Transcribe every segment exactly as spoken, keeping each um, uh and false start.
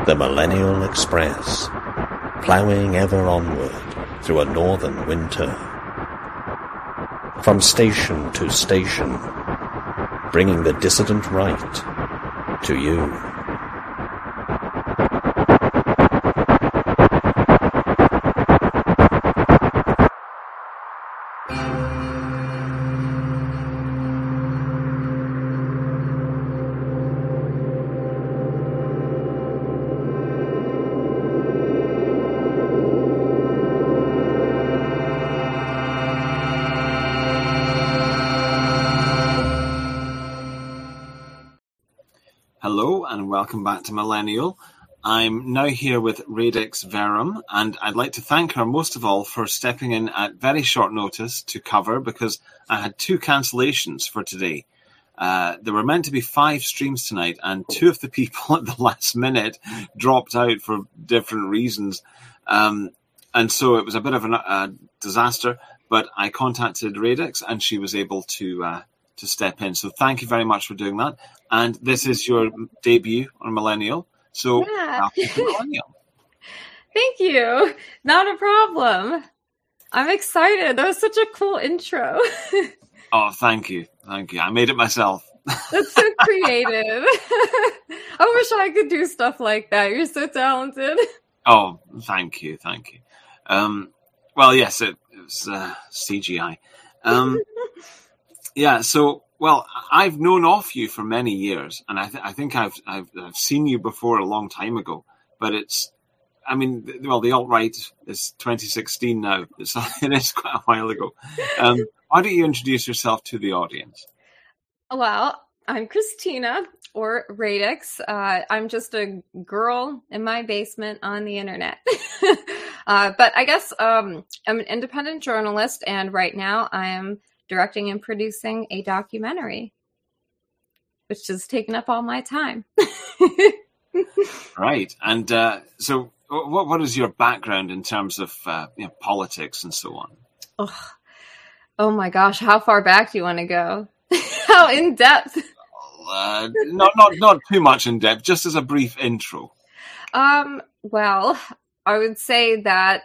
The Millennial Express, ploughing ever onward through a northern winter. From station to station, bringing the dissident right to you. Hello and welcome back to Millennial. I'm now here with Radix Verum, and I'd like to thank her most of all for stepping in at very short notice to cover, because I had two cancellations for today. Uh, there were meant to be five streams tonight, and two of the people at the last minute dropped out for different reasons. Um, and so it was a bit of a uh, disaster, but I contacted Radix and she was able to uh, to step in. So thank you very much for doing that. And this is your debut on Millennial. So yeah. welcome to Millennial. Thank you. Not a problem. I'm excited. That was such a cool intro. Oh, thank you. Thank you. I made it myself. That's so creative. I wish I could do stuff like that. You're so talented. Oh, thank you. Thank you. Um, well, yes, it, it was uh, C G I. Um, yeah, so... Well, I've known of you for many years, and I, th- I think I've, I've I've seen you before a long time ago. But it's, I mean, well, the alt-right is twenty sixteen now. It's, it is quite a while ago. Um, why don't you introduce yourself to the audience? Well, I'm Christina, or Radix. Uh, I'm just a girl in my basement on the internet. uh, but I guess um, I'm an independent journalist, and right now I am directing and producing a documentary, which has taken up all my time. Right. And uh, so what what is your background in terms of uh, you know, politics and so on? Oh, oh my gosh, how far back do you want to go? How in depth? Uh, not not not too much in depth, just as a brief intro. Um, well, I would say that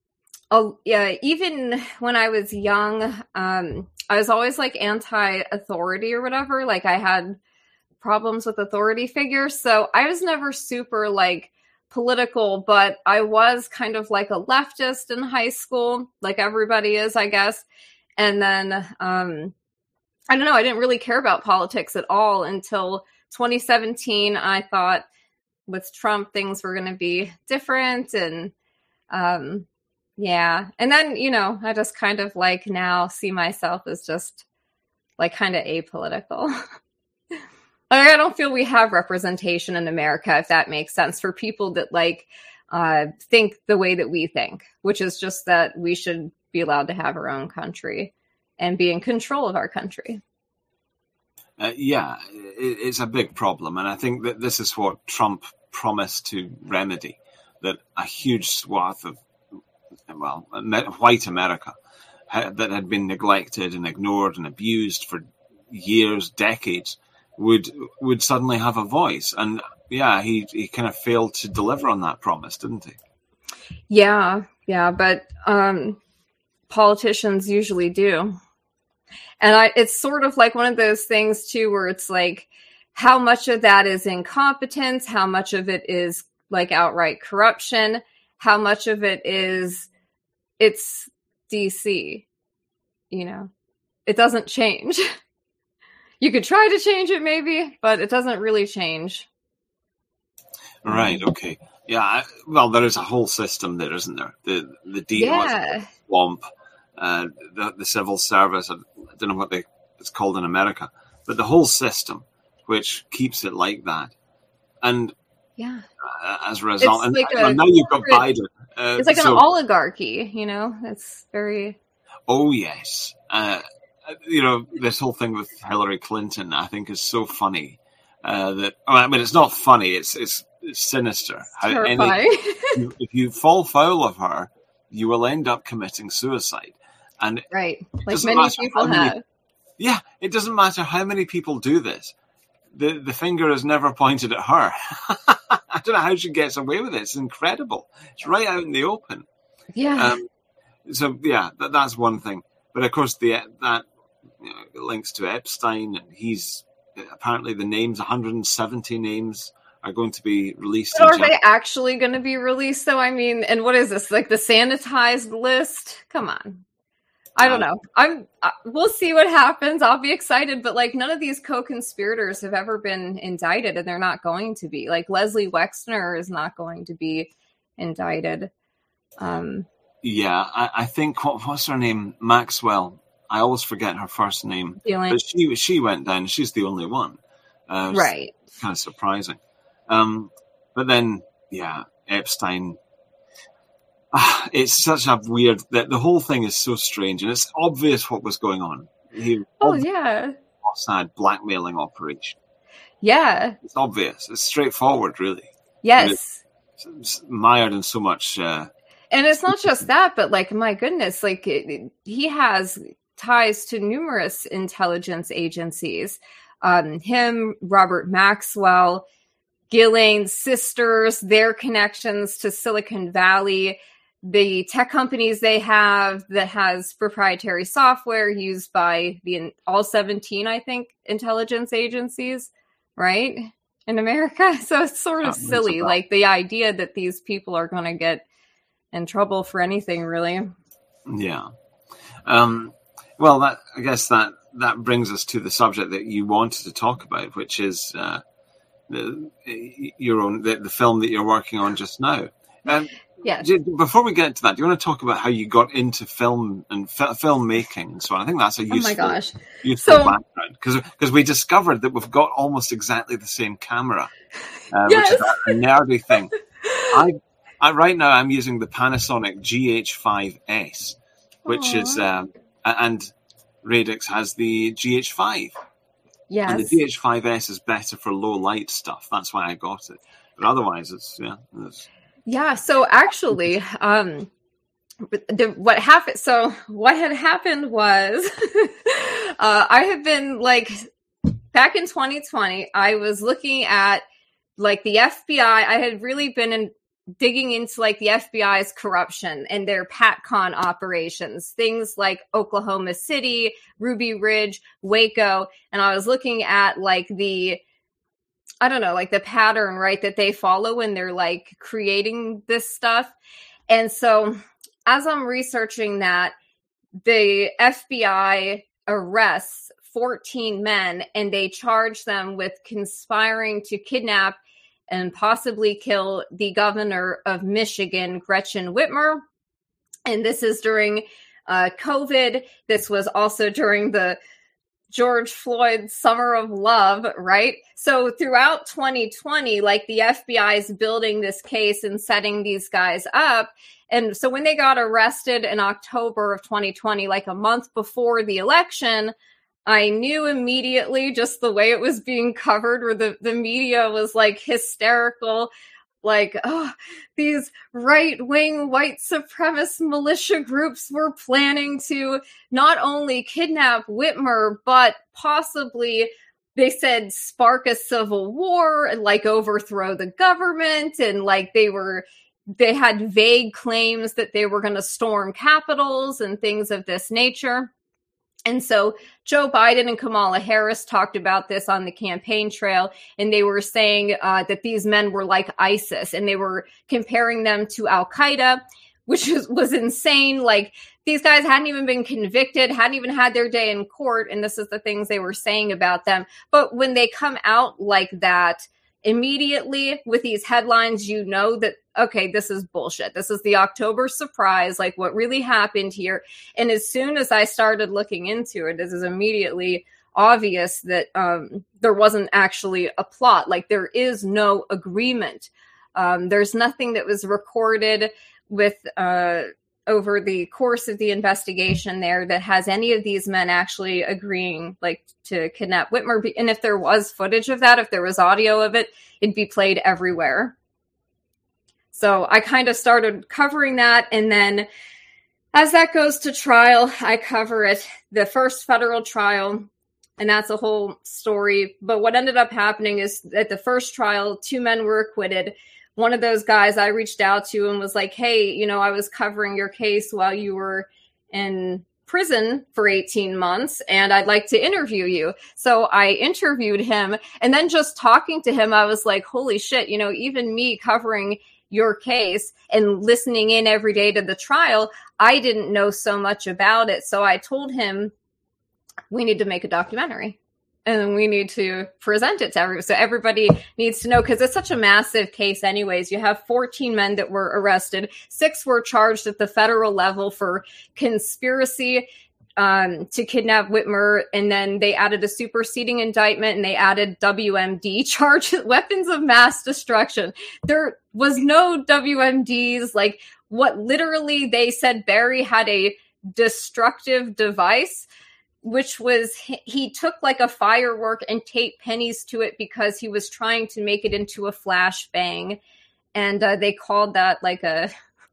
Oh, yeah, even when I was young, um, I was always like anti-authority or whatever. Like I had problems with authority figures. So I was never super like political, but I was kind of like a leftist in high school, like everybody is, I guess. And then, um, I don't know, I didn't really care about politics at all until twenty seventeen. I thought with Trump, things were going to be different. And, um, yeah. And then, you know, I just kind of like now see myself as just like kind of apolitical. Like, I don't feel we have representation in America, if that makes sense, for people that like uh, think the way that we think, which is just that we should be allowed to have our own country and be in control of our country. Uh, yeah, it, it's a big problem. And I think that this is what Trump promised to remedy, that a huge swath of well, white America that had been neglected and ignored and abused for years, decades, would would suddenly have a voice. And yeah, he, he kind of failed to deliver on that promise, didn't he? Yeah, yeah, but um, politicians usually do. And I, it's sort of like one of those things, too, where it's like, how much of that is incompetence? How much of it is like outright corruption? How much of it is it's D C, you know, it doesn't change. You could try to change it maybe, but it doesn't really change. Right. Okay. Yeah. I, well, there is a whole system there, isn't there? The the D yeah. swamp, uh, the the civil service. I don't know what they it's called in America, but the whole system, which keeps it like that, and yeah, uh, as a result, and, like and a now you've got corporate, Biden. Uh, it's like so, an oligarchy, you know. It's very. Oh yes, uh, you know, this whole thing with Hillary Clinton, I think, is so funny. Uh, that I mean, it's not funny; it's it's, it's sinister. It's terrifying. Any, if you fall foul of her, you will end up committing suicide. And right, like many people many, have. Yeah, it doesn't matter how many people do this. the, the finger is never pointed at her. I don't know how she gets away with it. It's incredible. It's right out in the open. Yeah. Um, so, yeah, that, that's one thing. But, of course, the that you know, links to Epstein, and he's apparently the names, one hundred seventy names, are going to be released. But are January. They actually going to be released, though? I mean, and what is this, like the sanitized list? Come on. I don't know. I'm. Uh, we'll see what happens. I'll be excited, but like none of these co-conspirators have ever been indicted, and they're not going to be. Like Leslie Wexner is not going to be indicted. Um, yeah, I, I think what, what's her name? Maxwell. I always forget her first name, feeling. But she she went down. She's the only one. Uh, right. Kind of surprising. Um, but then, yeah, Epstein. It's such a weird that the whole thing is so strange, and it's obvious what was going on. He oh yeah, Mossad blackmailing operation. Yeah, it's obvious. It's straightforward, really. Yes, it's, it's mired in so much. Uh, and it's not just that, but like my goodness, like it, he has ties to numerous intelligence agencies. Um, him, Robert Maxwell, Ghislaine's sisters, their connections to Silicon Valley. The tech companies they have that has proprietary software used by the all seventeen, I think, intelligence agencies, right, in America. So it's sort of silly, like the idea that these people are going to get in trouble for anything, really. Yeah. Um, well, that I guess that that brings us to the subject that you wanted to talk about, which is uh, the your own the, the film that you're working on just now. Um, Yeah. Before we get to that, do you want to talk about how you got into film and f- filmmaking and so on? I think that's a useful, oh my gosh. useful so, background because because we discovered that we've got almost exactly the same camera, uh, yes. which is a nerdy thing. I, I right now I'm using the Panasonic G H five S, which Aww. is um, and Radix has the G H five. Yes. And the G H five S is better for low light stuff. That's why I got it. But otherwise, it's yeah. It's, Yeah, so actually, um, the, what happened, so what had happened was, uh, I had been like, back in twenty twenty, I was looking at like the F B I, I had really been in, digging into like the F B I's corruption and their PatCon operations, things like Oklahoma City, Ruby Ridge, Waco, and I was looking at like the I don't know, like the pattern, right, that they follow when they're like creating this stuff. And so as I'm researching that, the F B I arrests fourteen men and they charge them with conspiring to kidnap and possibly kill the governor of Michigan, Gretchen Whitmer. And this is during uh, COVID. This was also during the George Floyd's Summer of Love, right? So throughout twenty twenty, like the F B I is building this case and setting these guys up. And so when they got arrested in October of twenty twenty, like a month before the election, I knew immediately just the way it was being covered, where the, the media was like hysterical. Like, oh, these right-wing white supremacist militia groups were planning to not only kidnap Whitmer, but possibly, they said, spark a civil war and like overthrow the government. And like they were, they had vague claims that they were going to storm capitals and things of this nature. And so Joe Biden and Kamala Harris talked about this on the campaign trail, and they were saying uh, that these men were like ISIS, and they were comparing them to Al-Qaeda, which was, was insane. Like, these guys hadn't even been convicted, hadn't even had their day in court, and this is the things they were saying about them. But when they come out like that, immediately with these headlines, you know that, okay, this is bullshit. This is the October surprise, like what really happened here. And as soon as I started looking into it, it is immediately obvious that um, there wasn't actually a plot. Like, there is no agreement. Um, there's nothing that was recorded with uh, over the course of the investigation there that has any of these men actually agreeing like to kidnap Whitmer. And if there was footage of that, if there was audio of it, it'd be played everywhere. So I kind of started covering that. And then as that goes to trial, I cover it. The first federal trial And that's a whole story. But what ended up happening is at the first trial, two men were acquitted. One of those guys I reached out to and was like, hey, you know, I was covering your case while you were in prison for eighteen months, and I'd like to interview you. So I interviewed him, and then just talking to him, I was like, holy shit, you know, even me covering your case and listening in every day to the trial, I didn't know so much about it. So I told him, we need to make a documentary and we need to present it to everybody. So everybody needs to know, because it's such a massive case anyways. You have fourteen men that were arrested. Six were charged at the federal level for conspiracy um, to kidnap Whitmer. And then they added a superseding indictment and they added W M D charges, weapons of mass destruction. There was no W M Ds. Like, what literally they said Barry had a destructive device, which was he took like a firework and taped pennies to it because he was trying to make it into a flashbang. And uh, they called that like a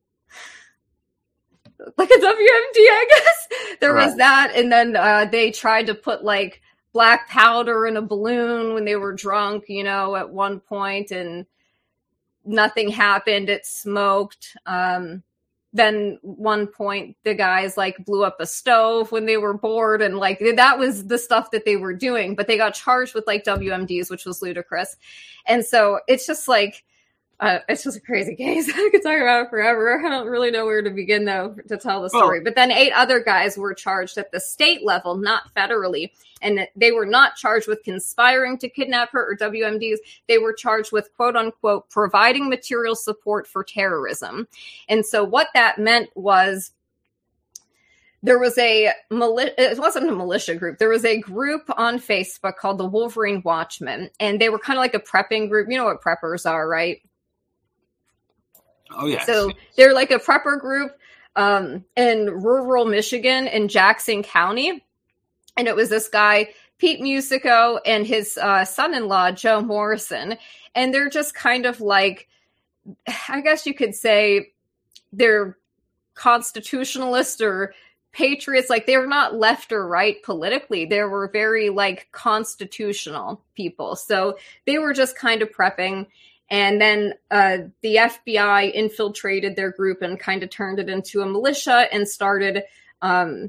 like a W M D, I guess. There right. was that. And then uh, they tried to put like black powder in a balloon when they were drunk, you know, at one point, and nothing happened. It smoked. Um, Then one point, the guys like blew up a stove when they were bored, and like that was the stuff that they were doing. But they got charged with like W M Ds, which was ludicrous. And so it's just like, uh, it's just a crazy case. I could talk about it forever. I don't really know where to begin though to tell the story. Oh. But then eight other guys were charged at the state level, not federally. And they were not charged with conspiring to kidnap her or W M Ds. They were charged with, quote unquote, providing material support for terrorism. And so what that meant was there was a, it wasn't a militia group. There was a group on Facebook called the Wolverine Watchmen. And they were kind of like a prepping group. You know what preppers are, right? Oh, yeah. So they're like a prepper group um, in rural Michigan in Jackson County. And it was this guy, Pete Musico, and his uh, son-in-law, Joe Morrison. And they're just kind of like, I guess you could say they're constitutionalist or patriots. Like, they were not left or right politically. They were very, like, constitutional people. So they were just kind of prepping. And then uh, the F B I infiltrated their group and kind of turned it into a militia and started... Um,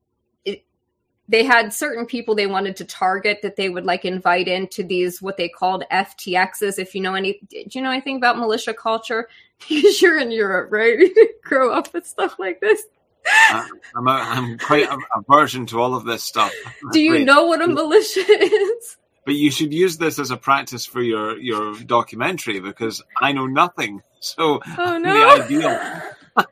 They had certain people they wanted to target that they would like invite into these, what they called F T Xs. If you know any, do you know anything about militia culture? Because you're in Europe, right? You didn't grow up with stuff like this. uh, I'm, a, I'm quite a, aversion to all of this stuff. Do you Great. know what a militia is? But you should use this as a practice for your, your documentary, because I know nothing. So oh, no. the ideal.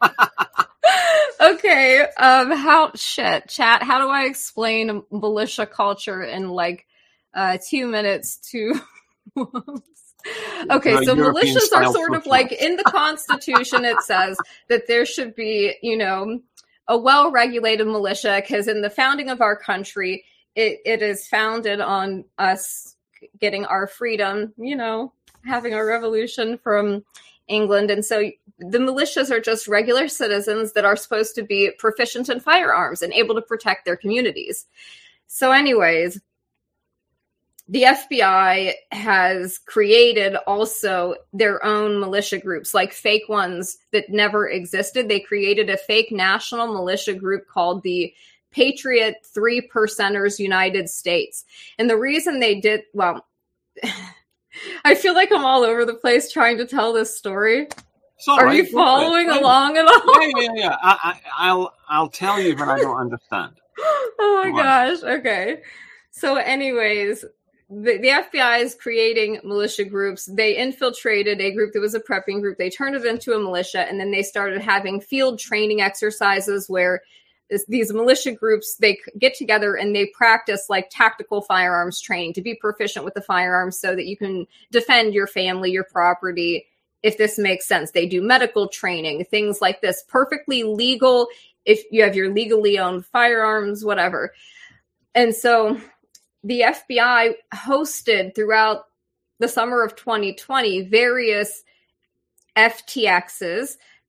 Okay, um, how, shit, chat, how do I explain militia culture in, like, uh, two minutes to... Okay, uh, so European militias are sort of like, in the Constitution it says that there should be, you know, a well-regulated militia, because in the founding of our country, it, it is founded on us getting our freedom, you know, having a revolution from England. And so the militias are just regular citizens that are supposed to be proficient in firearms and able to protect their communities. So anyways, the F B I has created also their own militia groups, like fake ones that never existed. They created a fake national militia group called the Patriot Three Percenters United States. And the reason they did, well, I feel like I'm all over the place trying to tell this story. Are right. you following along at all? Yeah, yeah, yeah. I, I, I'll, I'll tell you when I don't understand. Oh my Come gosh. On. Okay. So, anyways, the, the F B I is creating militia groups. They infiltrated a group that was a prepping group. They turned it into a militia, and then they started having field training exercises where these militia groups, they get together and they practice like tactical firearms training to be proficient with the firearms so that you can defend your family, your property, if this makes sense. They do medical training, things like this, perfectly legal if you have your legally owned firearms, whatever. And so the F B I hosted throughout the summer of twenty twenty various F T Xs,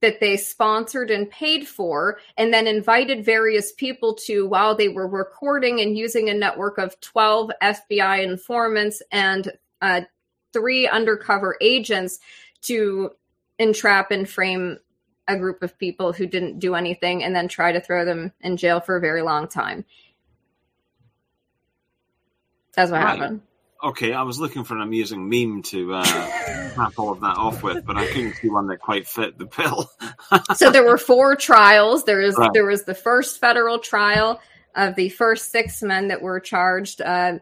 that they sponsored and paid for, and then invited various people to while they were recording and using a network of twelve F B I informants and uh, three undercover agents to entrap and frame a group of people who didn't do anything and then try to throw them in jail for a very long time. That's what right. happened. Okay, I was looking for an amusing meme to uh, cap all of that off with, but I couldn't see one that quite fit the bill. So there were four trials. There was right. there was the first federal trial of the first six men that were charged. Uh,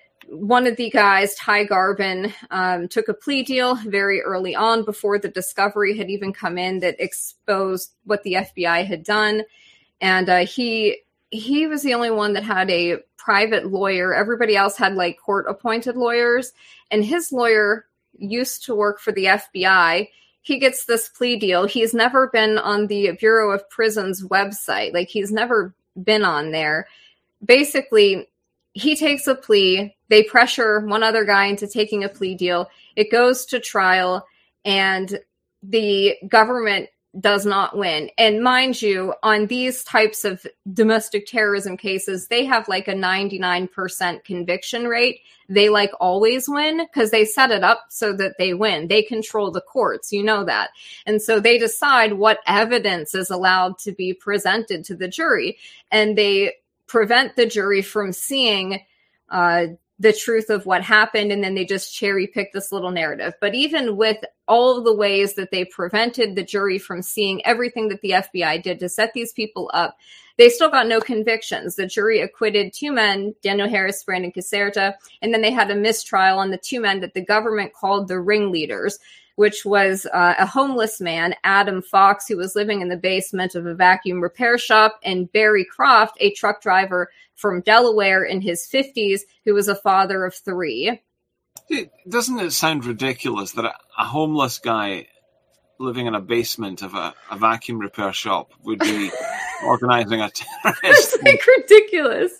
one of the guys, Ty Garbin, um, took a plea deal very early on before the discovery had even come in that exposed what the F B I had done, and uh, he he was the only one that had a private lawyer. Everybody else had like court appointed lawyers, and his lawyer used to work for the F B I. He gets this plea deal. He's never been on the Bureau of Prisons website. Like he's never been on there. Basically, he takes a plea. They pressure one other guy into taking a plea deal. It goes to trial, and the government does not win. And mind you, on these types of domestic terrorism cases, they have like a ninety-nine percent conviction rate. They like always win because they set it up so that they win. They control the courts, you know that. And so they decide what evidence is allowed to be presented to the jury, and they prevent the jury from seeing uh, the truth of what happened, and then they just cherry pick this little narrative. But even with all of the ways that they prevented the jury from seeing everything that the F B I did to set these people up, they still got no convictions. The jury acquitted two men, Daniel Harris, Brandon Caserta, and then they had a mistrial on the two men that the government called the ringleaders, which was uh, a homeless man, Adam Fox, who was living in the basement of a vacuum repair shop, and Barry Croft, a truck driver from Delaware in his fifties, who was a father of three. Doesn't it sound ridiculous that a, a homeless guy living in a basement of a, a vacuum repair shop would be organizing a terrorist? It's like ridiculous.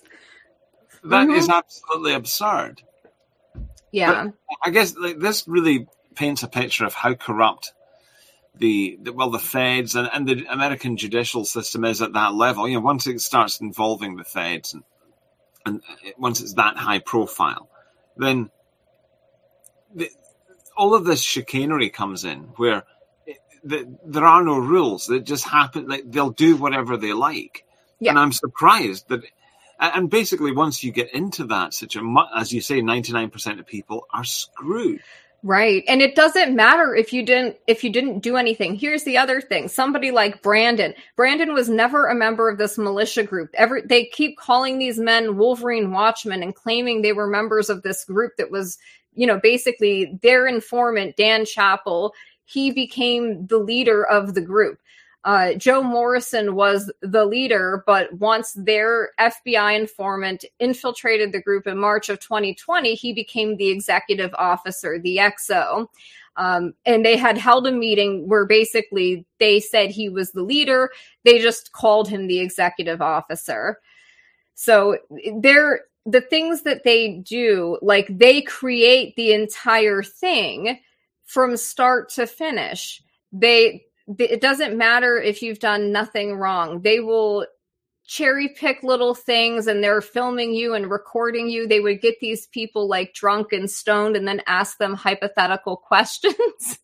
That mm-hmm. is absolutely absurd. Yeah. But I guess like, this really paints a picture of how corrupt the, the well the feds and, and the American judicial system is at that level. You know, once it starts involving the feds and and once it's that high profile, then the, all of this chicanery comes in, where it, the, there are no rules. They just happen. Like they'll do whatever they like, yeah. And I'm surprised that. And basically, once you get into that situation, as you say, ninety-nine percent of people are screwed. Right. And it doesn't matter if you didn't if you didn't do anything. Here's the other thing. Somebody like Brandon. Brandon was never a member of this militia group. Every they keep calling these men Wolverine Watchmen and claiming they were members of this group that was, you know, basically their informant, Dan Chappell. He became the leader of the group. Uh, Joe Morrison was the leader, but once their F B I informant infiltrated the group in March of twenty twenty, he became the executive officer, the X O. Um, and they had held a meeting where basically they said he was the leader. They just called him the executive officer. So they're, the things that they do, like they create the entire thing from start to finish. They... It doesn't matter if you've done nothing wrong. They will cherry pick little things, and they're filming you and recording you. They would get these people like drunk and stoned and then ask them hypothetical questions.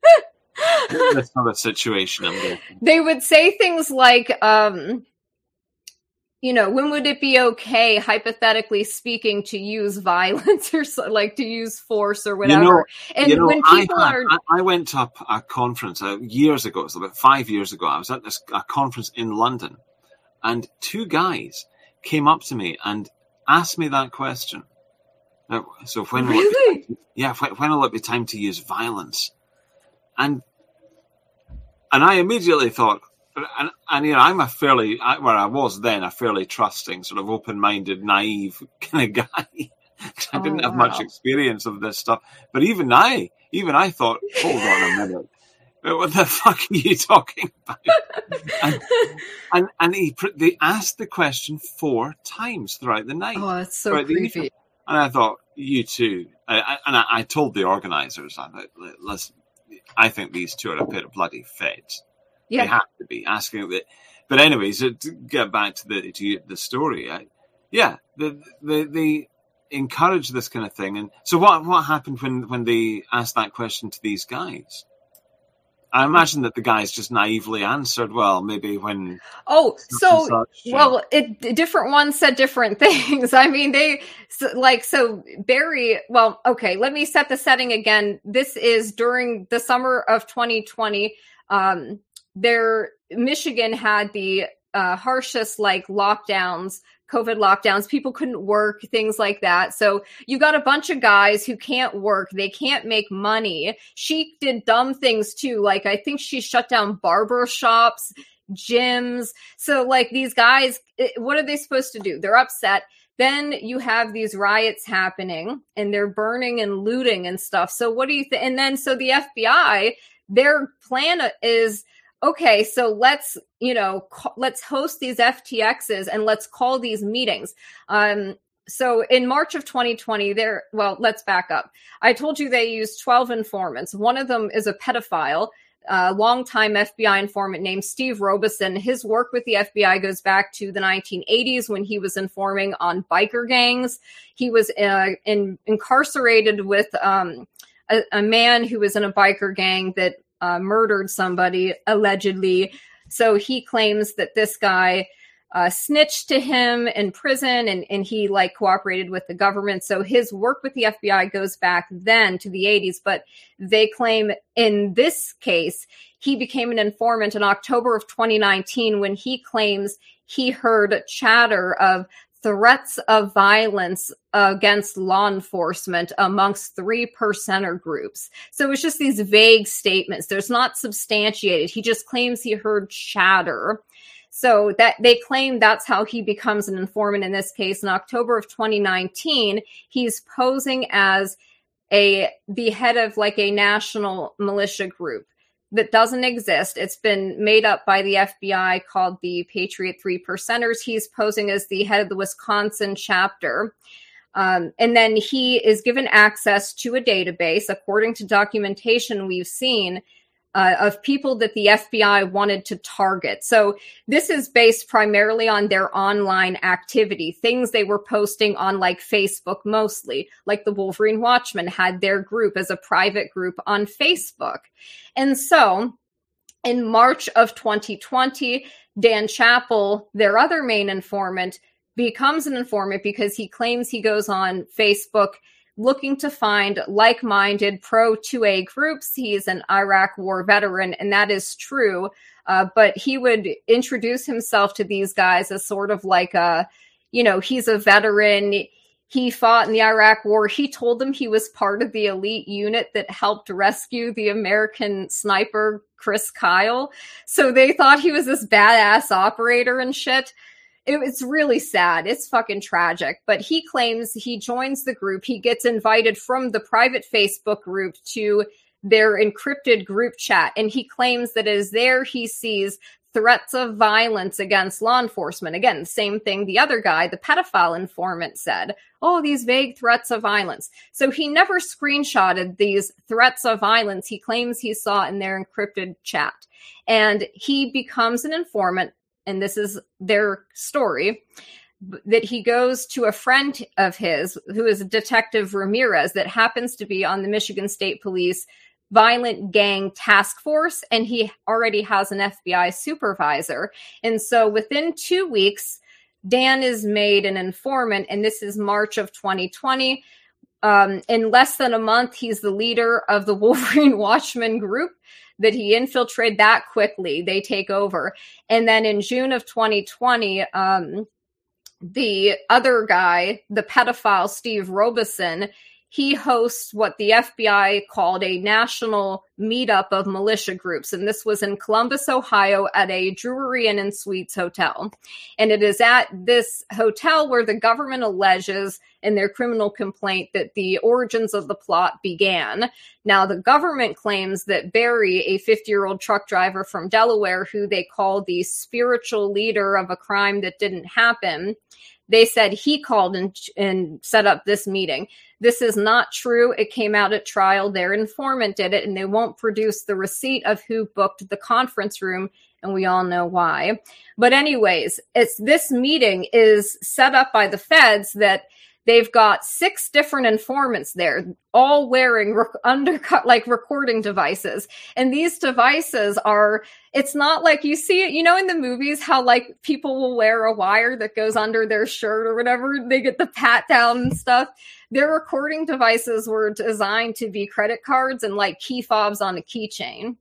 That's not a situation I'm getting. They would say things like, um, you know, when would it be okay, hypothetically speaking, to use violence or so, like to use force or whatever? You know, and you know, when people I, had, are, I, I went to a, a conference uh, years ago. It was about five years ago. I was at this a conference in London, and two guys came up to me and asked me that question. Uh, so when will really? it be, yeah, when, when will it be time to use violence? And and I immediately thought. And, and, you know, I'm a fairly, I, where I was then, a fairly trusting, sort of open-minded, naive kind of guy. I didn't oh, have wow. much experience of this stuff. But even I, even I thought, hold on a minute. What the fuck are you talking about? and and, and he, they asked the question four times throughout the night. Oh, it's so creepy. And I thought, you too. I, I, and I, I told the organisers, I thought, listen, I think these two are a pair of bloody feds. Yeah. They have to be asking it. But anyways, to get back to the to the story, I, yeah, the, the, they encourage this kind of thing. And so what what happened when, when they asked that question to these guys? I imagine that the guys just naively answered, well, maybe when... Oh, so, such, well, it, different ones said different things. I mean, they, so, like, so Barry, well, okay, let me set the setting again. This is during the summer of twenty twenty. Um, there, Michigan had the uh, harshest, like, lockdowns, COVID lockdowns. People couldn't work, things like that. So you got a bunch of guys who can't work. They can't make money. She did dumb things too. Like, I think she shut down barber shops, gyms. So like these guys, what are they supposed to do? They're upset. Then you have these riots happening and they're burning and looting and stuff. So what do you think? And then, so the F B I, their plan is, okay, so let's, you know, ca- let's host these F T Xs and let's call these meetings. Um, so in March of twenty twenty, there, well, let's back up. I told you they used twelve informants. One of them is a pedophile, a longtime F B I informant named Steve Robeson. His work with the F B I goes back to the nineteen eighties when he was informing on biker gangs. He was uh, in, incarcerated with um, a, a man who was in a biker gang that Uh, murdered somebody, allegedly. So he claims that this guy uh, snitched to him in prison and, and he like cooperated with the government. So his work with the F B I goes back then to the eighties. But they claim in this case, he became an informant in October of twenty nineteen when he claims he heard chatter of threats of violence against law enforcement amongst three percenter groups. So it's just these vague statements. There's not substantiated. He just claims he heard chatter. So that they claim that's how he becomes an informant in this case. In October of twenty nineteen, he's posing as a the head of like a national militia group that doesn't exist. It's been made up by the F B I called the Patriot Three Percenters. He's posing as the head of the Wisconsin chapter. Um, and then he is given access to a database, according to documentation we've seen, uh, of people that the F B I wanted to target. So this is based primarily on their online activity, things they were posting on like Facebook mostly, like the Wolverine Watchmen had their group as a private group on Facebook. And so in March of twenty twenty, Dan Chappell, their other main informant, becomes an informant because he claims he goes on Facebook looking to find like-minded pro two A groups. He's an Iraq war veteran, and that is true. Uh, but he would introduce himself to these guys as sort of like a, you know, he's a veteran. He fought in the Iraq war. He told them he was part of the elite unit that helped rescue the American sniper, Chris Kyle. So they thought he was this badass operator and shit. It, it's really sad. It's fucking tragic. But he claims he joins the group. He gets invited from the private Facebook group to their encrypted group chat. And he claims that as there he sees threats of violence against law enforcement. Again, the same thing the other guy, the pedophile informant, said. Oh, these vague threats of violence. So he never screenshotted these threats of violence he claims he saw in their encrypted chat. And he becomes an informant. And this is their story, that he goes to a friend of his who is Detective Ramirez that happens to be on the Michigan State Police Violent Gang Task Force, and he already has an F B I supervisor. And so within two weeks, Dan is made an informant, and this is March of twenty twenty. Um, in less than a month, he's the leader of the Wolverine Watchmen group. That he infiltrated that quickly. They take over. And then in June of twenty twenty, um, the other guy, the pedophile Steve Robeson, he hosts what the F B I called a national meetup of militia groups. And this was in Columbus, Ohio at a Drury Inn and Suites hotel. And it is at this hotel where the government alleges in their criminal complaint that the origins of the plot began. Now, the government claims that Barry, a fifty-year-old truck driver from Delaware, who they call the spiritual leader of a crime that didn't happen, They said he called and, and set up this meeting. This is not true. It came out at trial. Their informant did it, and they won't produce the receipt of who booked the conference room, and we all know why. But anyways, it's this meeting is set up by the feds that they've got six different informants there, all wearing rec- undercut, like recording devices. And these devices are, it's not like you see it, you know, in the movies, how like people will wear a wire that goes under their shirt or whatever. They get the pat down and stuff. Their recording devices were designed to be credit cards and like key fobs on a keychain.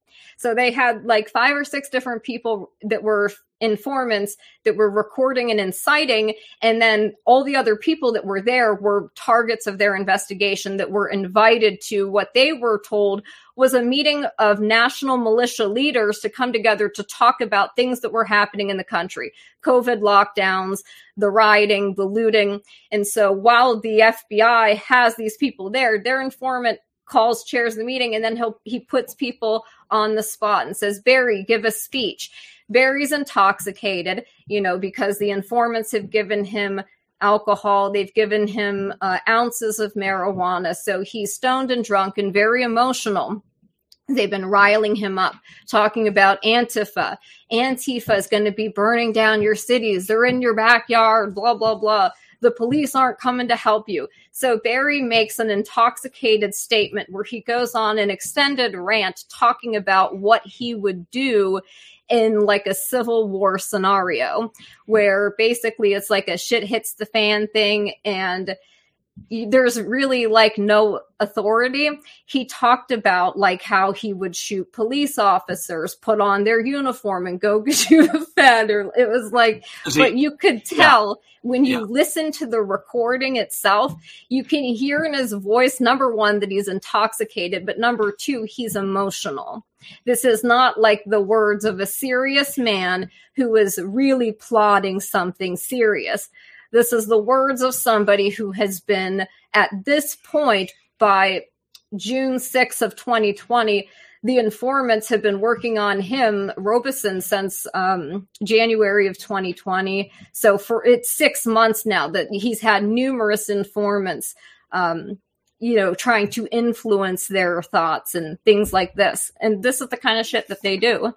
So they had like five or six different people that were informants that were recording and inciting, and then all the other people that were there were targets of their investigation that were invited to what they were told was a meeting of national militia leaders to come together to talk about things that were happening in the country, COVID lockdowns, the rioting, the looting. And so while the F B I has these people there, their informant calls, chairs the meeting, and then he'll he puts people on the spot and says, Barry, give a speech. Barry's intoxicated, you know, because the informants have given him alcohol. They've given him uh, ounces of marijuana. So he's stoned and drunk and very emotional. They've been riling him up, talking about Antifa. Antifa is going to be burning down your cities. They're in your backyard, blah, blah, blah. The police aren't coming to help you. So Barry makes an intoxicated statement where he goes on an extended rant talking about what he would do in like a civil war scenario, where basically it's like a shit hits the fan thing and there's really like no authority. He talked about like how he would shoot police officers, put on their uniform and go shoot a Fed. Or it was like, See, but you could tell yeah. when you yeah. listen to the recording itself, you can hear in his voice, number one, that he's intoxicated, but number two, he's emotional. This is not like the words of a serious man who is really plotting something serious. This is the words of somebody who has been at this point by June sixth of twenty twenty. The informants have been working on him, Robeson, since um, January of twenty twenty. So for it's six months now that he's had numerous informants, um, you know, trying to influence their thoughts and things like this. And this is the kind of shit that they do.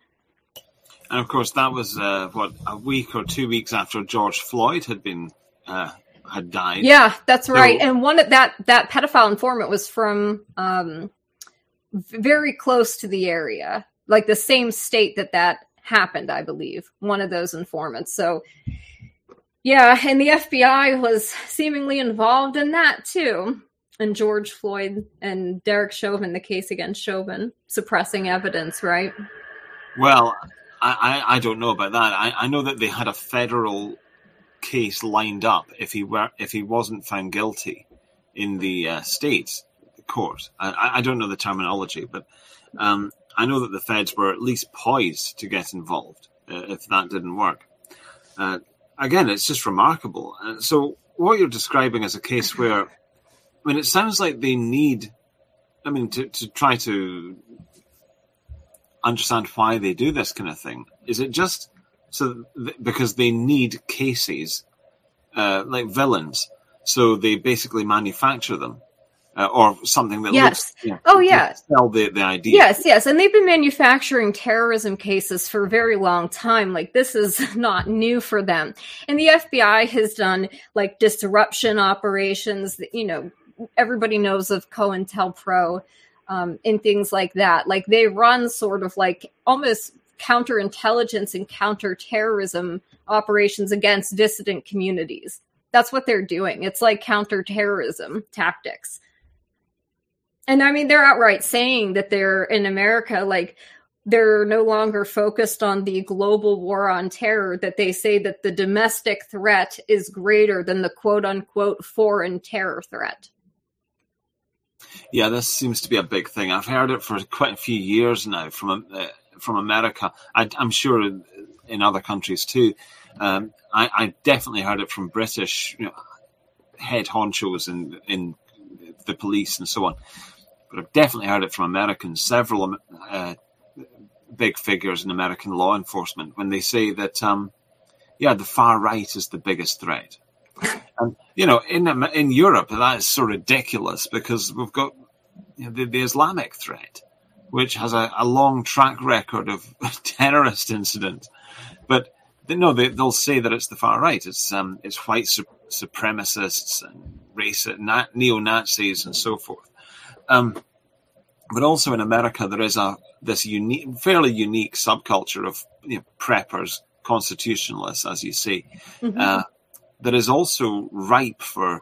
And of course, that was uh, what a week or two weeks after George Floyd had been. Uh, had died. Yeah, that's right. So, and one of that that pedophile informant was from um, very close to the area, like the same state that that happened, I believe. One of those informants. So, yeah, and the F B I was seemingly involved in that too. And George Floyd and Derek Chauvin, the case against Chauvin, suppressing evidence, right? Well, I, I, I don't know about that. I, I know that they had a federal case lined up if he were if he wasn't found guilty in the uh, state's court. I, I don't know the terminology, but um, I know that the feds were at least poised to get involved uh, if that didn't work. Uh, again, it's just remarkable. Uh, so what you're describing is a case where, I mean, it sounds like they need, I mean, to, to try to understand why they do this kind of thing. Is it just So th- because they need cases uh, like villains, so they basically manufacture them uh, or something that yes. looks. You know, oh yeah, sell the the idea. Yes, yes, and they've been manufacturing terrorism cases for a very long time. Like this is not new for them, and the F B I has done like disruption operations. That, you know, everybody knows of COINTELPRO um, and things like that. Like they run sort of like almost counterintelligence and counterterrorism operations against dissident communities. That's what they're doing. It's like counterterrorism tactics. And I mean, they're outright saying that they're in America, like they're no longer focused on the global war on terror, that they say that the domestic threat is greater than the quote unquote foreign terror threat. Yeah, this seems to be a big thing. I've heard it for quite a few years now from uh, from America. I, I'm sure in other countries too. Um, I, I definitely heard it from British you know, head honchos in, in the police and so on. But I've definitely heard it from Americans, several uh, big figures in American law enforcement, when they say that um, yeah, the far right is the biggest threat. And, you know, in in Europe, that is so ridiculous because we've got you know, the, the Islamic threat, which has a, a long track record of terrorist incidents. But they, no, they, they'll say that it's the far right. It's um, it's white su- supremacists and racist, na- neo-Nazis and so forth. Um, but also in America, there is a this unique, fairly unique subculture of you know, preppers, constitutionalists, as you say, mm-hmm. uh, that is also ripe for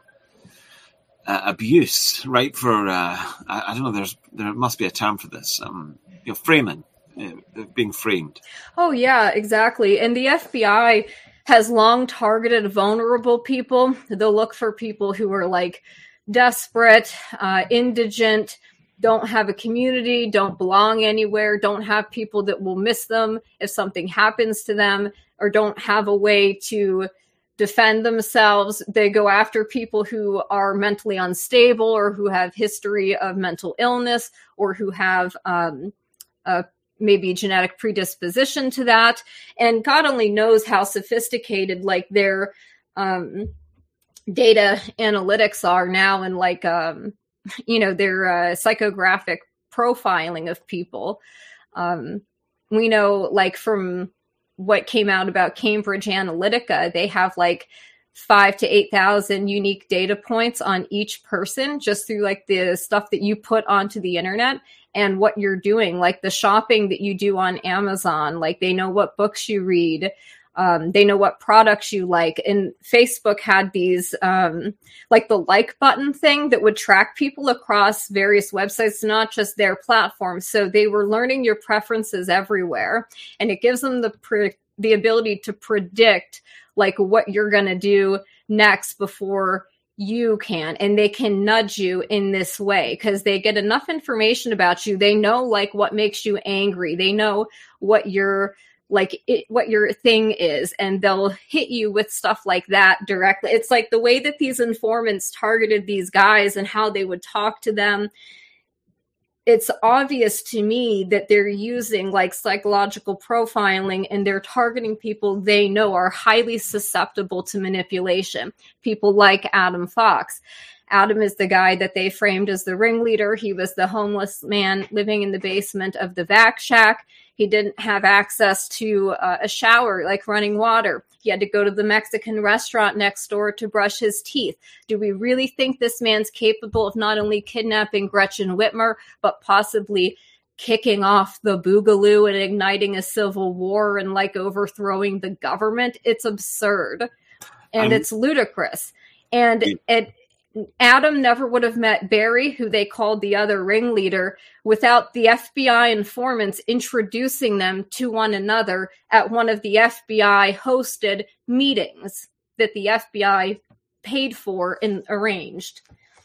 uh, abuse, ripe for uh, I, I don't know. There's there must be a term for this. Um, you know, framing, uh, being framed. Oh yeah, exactly. And the F B I has long targeted vulnerable people. They'll look for people who are like desperate, uh, indigent, don't have a community, don't belong anywhere, don't have people that will miss them if something happens to them, or don't have a way to defend themselves. They go after people who are mentally unstable or who have history of mental illness or who have um, a maybe genetic predisposition to that. And God only knows how sophisticated like their um, data analytics are now, and like, um, you know, their uh, psychographic profiling of people. Um, we know like from what came out about Cambridge Analytica, they have like five to eight thousand unique data points on each person just through like the stuff that you put onto the internet and what you're doing, like the shopping that you do on Amazon. Like they know what books you read. Um, they know what products you like. And Facebook had these, um, like the like button thing that would track people across various websites, not just their platform. So they were learning your preferences everywhere. And it gives them the pre- the ability to predict like what you're going to do next before you can. And they can nudge you in this way because they get enough information about you. They know like what makes you angry. They know what you're like it, what your thing is, and they'll hit you with stuff like that directly. It's like the way that these informants targeted these guys and how they would talk to them. It's obvious to me that they're using like psychological profiling and they're targeting people they know are highly susceptible to manipulation. People like Adam Fox. Adam is the guy that they framed as the ringleader. He was the homeless man living in the basement of the vac shack. He didn't have access to uh, a shower, like running water. He had to go to the Mexican restaurant next door to brush his teeth. Do we really think this man's capable of not only kidnapping Gretchen Whitmer, but possibly kicking off the Boogaloo and igniting a civil war and like overthrowing the government? It's absurd. And I'm, it's ludicrous. And it, it Adam never would have met Barry, who they called the other ringleader, without the F B I informants introducing them to one another at one of the F B I-hosted meetings that the F B I paid for and arranged.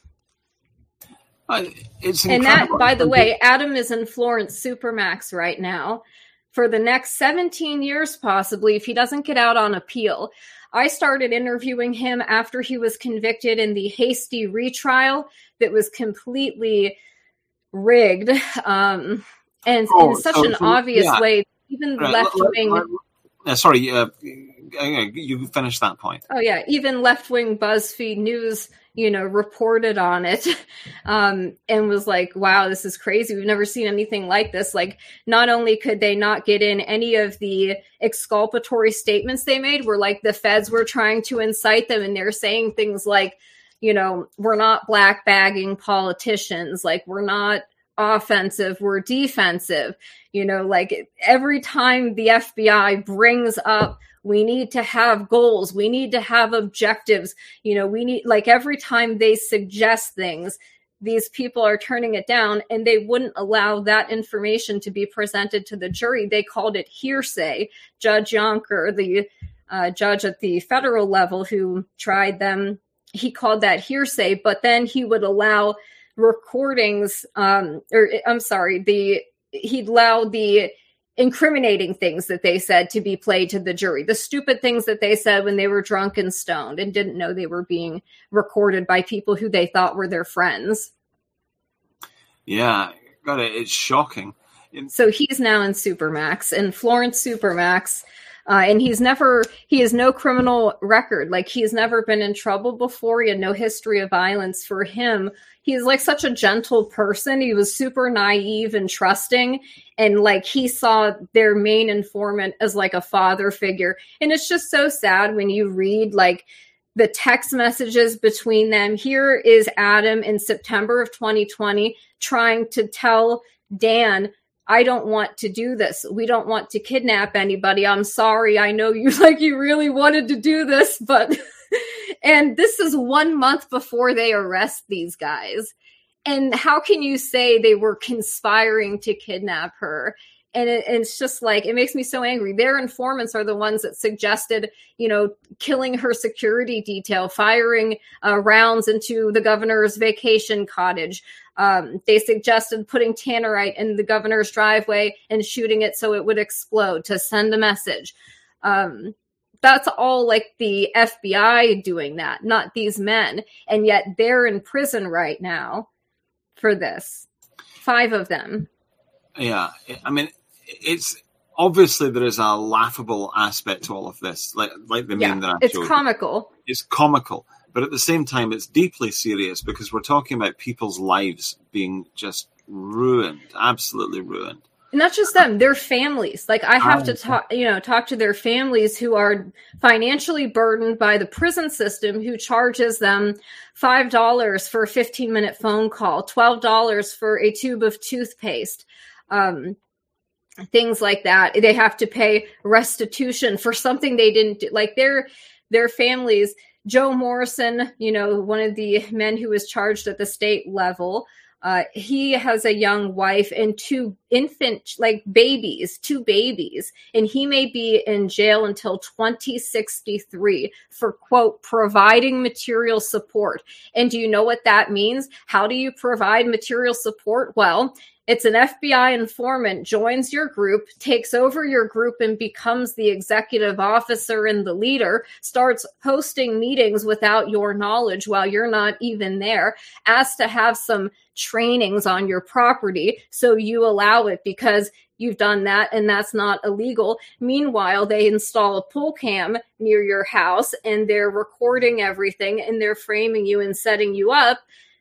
Uh, it's and that, by the way, Adam is in Florence Supermax right now for the next seventeen years, possibly, if he doesn't get out on appeal. I started interviewing him after he was convicted in the hasty retrial that was completely rigged, um, and oh, in such so, an so, obvious yeah. way, even right. left-wing... Uh, sorry, uh, you finished that point. Oh, yeah, even left-wing BuzzFeed News, you know, reported on it um, and was like, wow, this is crazy. We've never seen anything like this. Like, not only could they not get in any of the exculpatory statements they made, where like the feds were trying to incite them, and they're saying things like, you know, we're not black bagging politicians, like we're not offensive, we're defensive. You know, like every time the F B I brings up, we need to have goals, we need to have objectives, you know, we need, like every time they suggest things, these people are turning it down, and they wouldn't allow that information to be presented to the jury. They called it hearsay. Judge Yonker, the uh, judge at the federal level who tried them, he called that hearsay, but then he would allow recordings, um, or I'm sorry, the he'd allow the incriminating things that they said to be played to the jury, the stupid things that they said when they were drunk and stoned and didn't know they were being recorded by people who they thought were their friends. Yeah, got it. It's shocking. So he's now in Supermax, and Florence Supermax Uh, and he's never, he has no criminal record. Like, he's never been in trouble before. He had no history of violence. For him, he's like such a gentle person. He was super naive and trusting. And like, he saw their main informant as like a father figure. And it's just so sad when you read like the text messages between them. Here is Adam in September of twenty twenty trying to tell Dan, I don't want to do this. We don't want to kidnap anybody. I'm sorry. I know you like you really wanted to do this, but and this is one month before they arrest these guys. And how can you say they were conspiring to kidnap her? And it, it's just like, it makes me so angry. Their informants are the ones that suggested, you know, killing her security detail, firing uh, rounds into the governor's vacation cottage. Um, they suggested putting tannerite in the governor's driveway and shooting it so it would explode to send a message. Um, that's all like the F B I doing that, not these men. And yet they're in prison right now for this. Five of them. Yeah. I mean, it's obviously there is a laughable aspect to all of this, like like the yeah, meme that I it's showed. comical. It's comical, but at the same time, it's deeply serious because we're talking about people's lives being just ruined, absolutely ruined. Not just them, their families. Like I have to talk, you know, talk to their families who are financially burdened by the prison system, who charges them five dollars for a fifteen minute phone call, twelve dollars for a tube of toothpaste. Um, things like that. They have to pay restitution for something they didn't do. Like their, their families, Joe Morrison, you know, one of the men who was charged at the state level, uh, he has a young wife and two infant, like babies, two babies, and he may be in jail until twenty sixty-three for, quote, providing material support. And do you know what that means? How do you provide material support? Well, it's an F B I informant joins your group, takes over your group and becomes the executive officer and the leader, starts hosting meetings without your knowledge while you're not even there, asks to have some trainings on your property. So you allow it because you've done that and that's not illegal. Meanwhile, they install a pool cam near your house and they're recording everything and they're framing you and setting you up.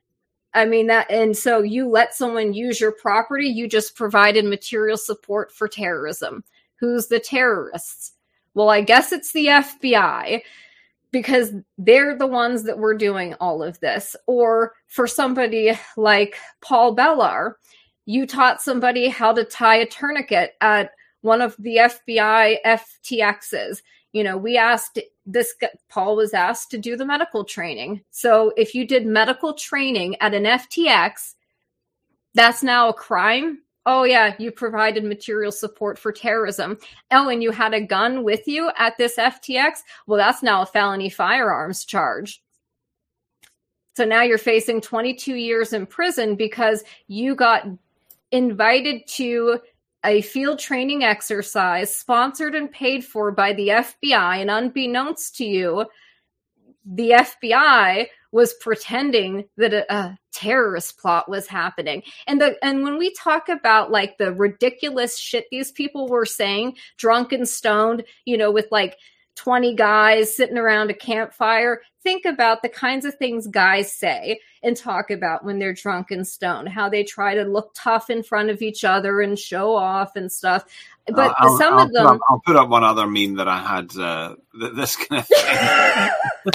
I mean that, and so you let someone use your property, you just provided material support for terrorism. Who's the terrorists? Well, I guess it's the F B I because they're the ones that were doing all of this. Or for somebody like Paul Bellar, you taught somebody how to tie a tourniquet at one of the F B I F T Xs. You know, we asked this, Paul was asked to do the medical training. So if you did medical training at an F T X, that's now a crime. Oh yeah, you provided material support for terrorism. Oh, and you had a gun with you at this F T X? Well, that's now a felony firearms charge. So now you're facing twenty-two years in prison because you got invited to a field training exercise sponsored and paid for by the F B I, and unbeknownst to you, the F B I was pretending that a, a terrorist plot was happening. And the and when we talk about like the ridiculous shit these people were saying, drunk and stoned, you know, with like twenty guys sitting around a campfire, think about the kinds of things guys say and talk about when they're drunk and stoned, how they try to look tough in front of each other and show off and stuff. But uh, some I'll of them... Put up, I'll put up one other meme that I had, uh, this kind of thing.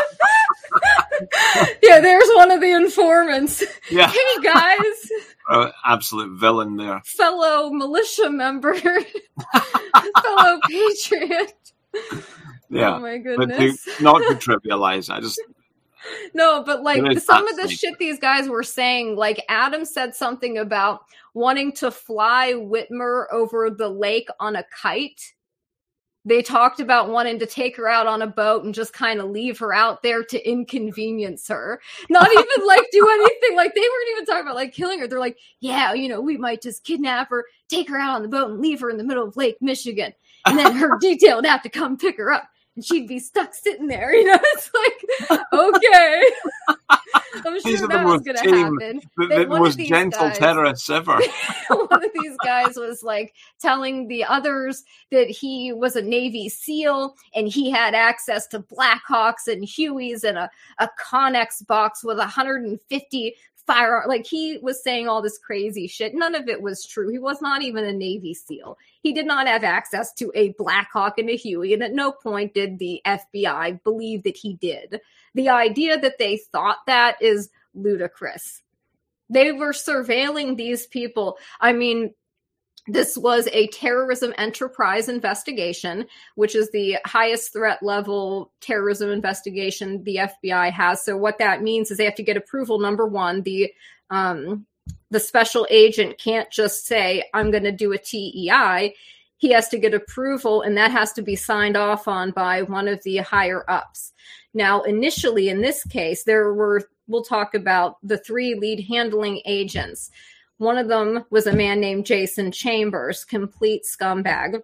Yeah, there's one of the informants. Yeah. Hey, guys. Uh, absolute villain there. Fellow militia member. Fellow patriot. Yeah. Oh, my goodness. But to, not to trivialize, I just... No, but like some of the shit these guys were saying, like Adam said something about wanting to fly Whitmer over the lake on a kite. They talked about wanting to take her out on a boat and just kind of leave her out there to inconvenience her. Not even like do anything. Like they weren't even talking about like killing her. They're like, yeah, you know, we might just kidnap her, take her out on the boat and leave her in the middle of Lake Michigan. And then her detail would have to come pick her up. And she'd be stuck sitting there, you know. It's like, okay. I'm sure these are the that was most going to tame, happen. the, That the one of most these gentle guys- terrorists ever. One of these guys was like telling the others that he was a Navy SEAL and he had access to Blackhawks and Hueys and a, a Connex box with one hundred fifty firearms. Like, he was saying all this crazy shit. None of it was true. He was not even a Navy SEAL. He did not have access to a Blackhawk and a Huey, and at no point did the F B I believe that he did. The idea that they thought that is ludicrous. They were surveilling these people. I mean, this was a terrorism enterprise investigation, which is the highest threat level terrorism investigation the F B I has. So what that means is they have to get approval. Number one, the um, the special agent can't just say, I'm going to do a T E I. He has to get approval, and that has to be signed off on by one of the higher ups. Now, initially, in this case, there were, we'll talk about the three lead handling agents. One of them was a man named Jason Chambers, complete scumbag.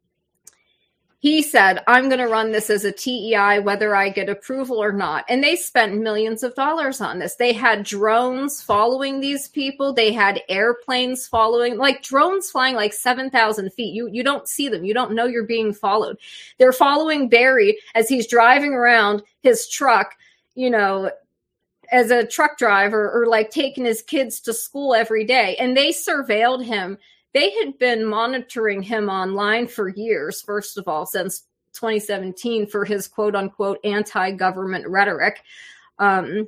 He said, I'm going to run this as a T E I, whether I get approval or not. And they spent millions of dollars on this. They had drones following these people. They had airplanes following, like drones flying like seven thousand feet. You, you don't see them. You don't know you're being followed. They're following Barry as he's driving around his truck, you know, as a truck driver, or like taking his kids to school every day. And they surveilled him. They had been monitoring him online for years, first of all, since twenty seventeen, for his quote unquote anti-government rhetoric. Um,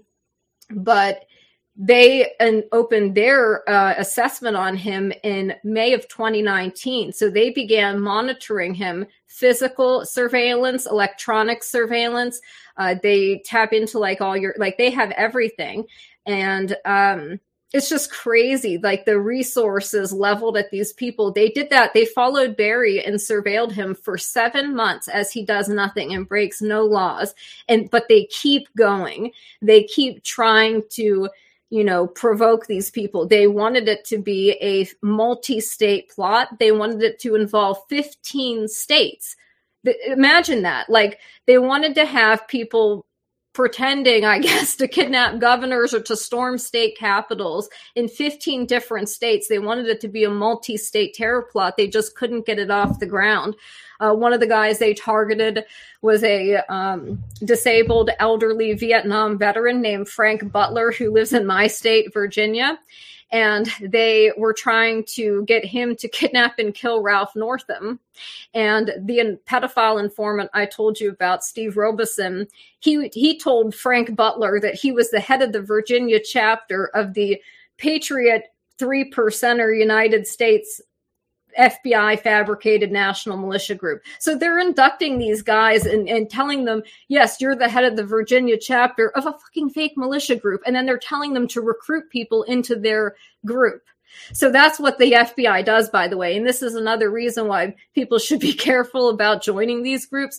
but they uh, opened their uh, assessment on him in May of twenty nineteen. So they began monitoring him, physical surveillance, electronic surveillance. Uh, they tap into like all your, like they have everything. And um, it's just crazy. Like the resources leveled at these people. They did that. They followed Barry and surveilled him for seven months as he does nothing and breaks no laws. And, but they keep going. They keep trying to, you know, provoke these people. They wanted it to be a multi-state plot. They wanted it to involve fifteen states. Imagine that. Like, they wanted to have people pretending, I guess, to kidnap governors or to storm state capitals in fifteen different states. They wanted it to be a multi-state terror plot. They just couldn't get it off the ground. Uh, one of the guys they targeted was a um, disabled elderly Vietnam veteran named Frank Butler, who lives in my state, Virginia. And they were trying to get him to kidnap and kill Ralph Northam. And the pedophile informant I told you about, Steve Robeson, he he told Frank Butler that he was the head of the Virginia chapter of the Patriot Three Percenter United States F B I fabricated national militia group. So they're inducting these guys and, and telling them, yes, you're the head of the Virginia chapter of a fucking fake militia group. And then they're telling them to recruit people into their group. So that's what the F B I does, by the way. And this is another reason why people should be careful about joining these groups.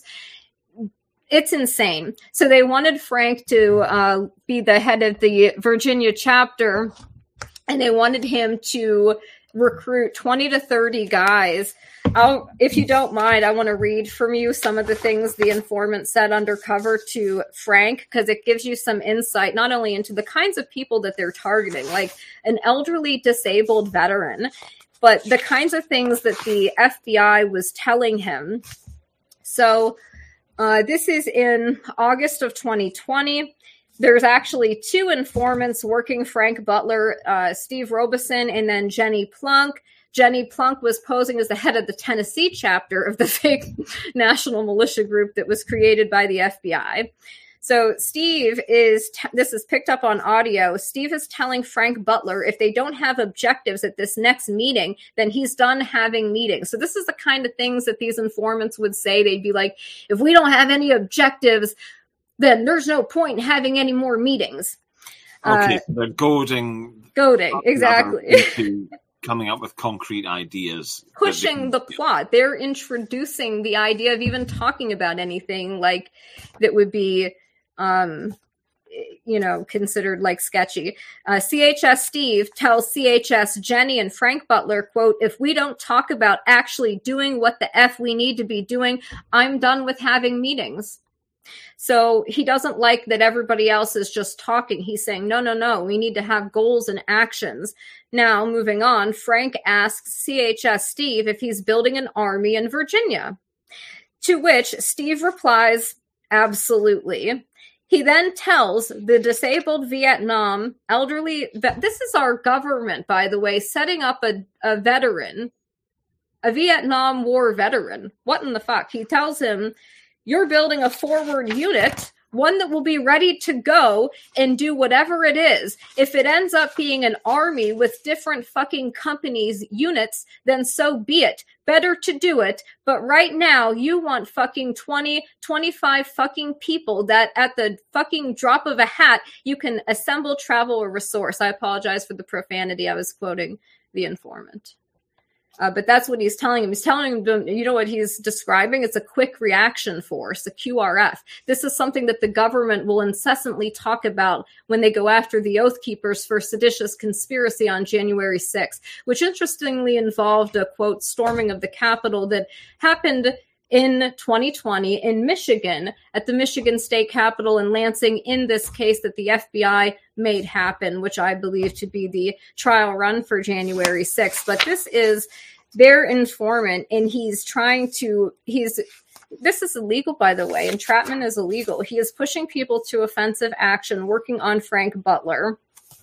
It's insane. So they wanted Frank to uh, be the head of the Virginia chapter, and they wanted him to recruit twenty to thirty guys. I'll, if you don't mind, I want to read from you some of the things the informant said undercover to Frank, because it gives you some insight not only into the kinds of people that they're targeting, like an elderly disabled veteran, but the kinds of things that the F B I was telling him. So uh, this is in August of twenty twenty. There's actually two informants working Frank Butler, uh, Steve Robeson, and then Jenny Plunk. Jenny Plunk was posing as the head of the Tennessee chapter of the fake national militia group that was created by the F B I. So Steve is, t- this is picked up on audio. Steve is telling Frank Butler if they don't have objectives at this next meeting, then he's done having meetings. So this is the kind of things that these informants would say. They'd be like, if we don't have any objectives, then there's no point in having any more meetings. Okay, uh, so they're goading. Goading, exactly. Into coming up with concrete ideas. Pushing the plot. They're introducing the idea of even talking about anything like that would be, um, you know, considered like sketchy. Uh, C H S Steve tells C H S Jenny and Frank Butler, quote, if we don't talk about actually doing what the F we need to be doing, I'm done with having meetings. So he doesn't like that everybody else is just talking. He's saying, no, no, no, we need to have goals and actions. Now, moving on, Frank asks C H S Steve if he's building an army in Virginia, to which Steve replies, absolutely. He then tells the disabled Vietnam elderly, this is our government, by the way, setting up a, a veteran, a Vietnam War veteran. What in the fuck? He tells him, you're building a forward unit, one that will be ready to go and do whatever it is. If it ends up being an army with different fucking companies' units, then so be it. Better to do it. But right now, you want fucking twenty, twenty-five fucking people that at the fucking drop of a hat, you can assemble, travel, or resource. I apologize for the profanity. I was quoting the informant. Uh, but that's what he's telling him. He's telling him, you know what he's describing? It's a quick reaction force, a Q R F. This is something that the government will incessantly talk about when they go after the Oath Keepers for seditious conspiracy on January sixth, which interestingly involved a, quote, storming of the Capitol that happened in twenty twenty in Michigan, at the Michigan State Capitol in Lansing, in this case that the F B I made happen, which I believe to be the trial run for January sixth. But this is their informant, and he's trying to, he's, this is illegal, by the way. Entrapment is illegal. He is pushing people to offensive action, working on Frank Butler.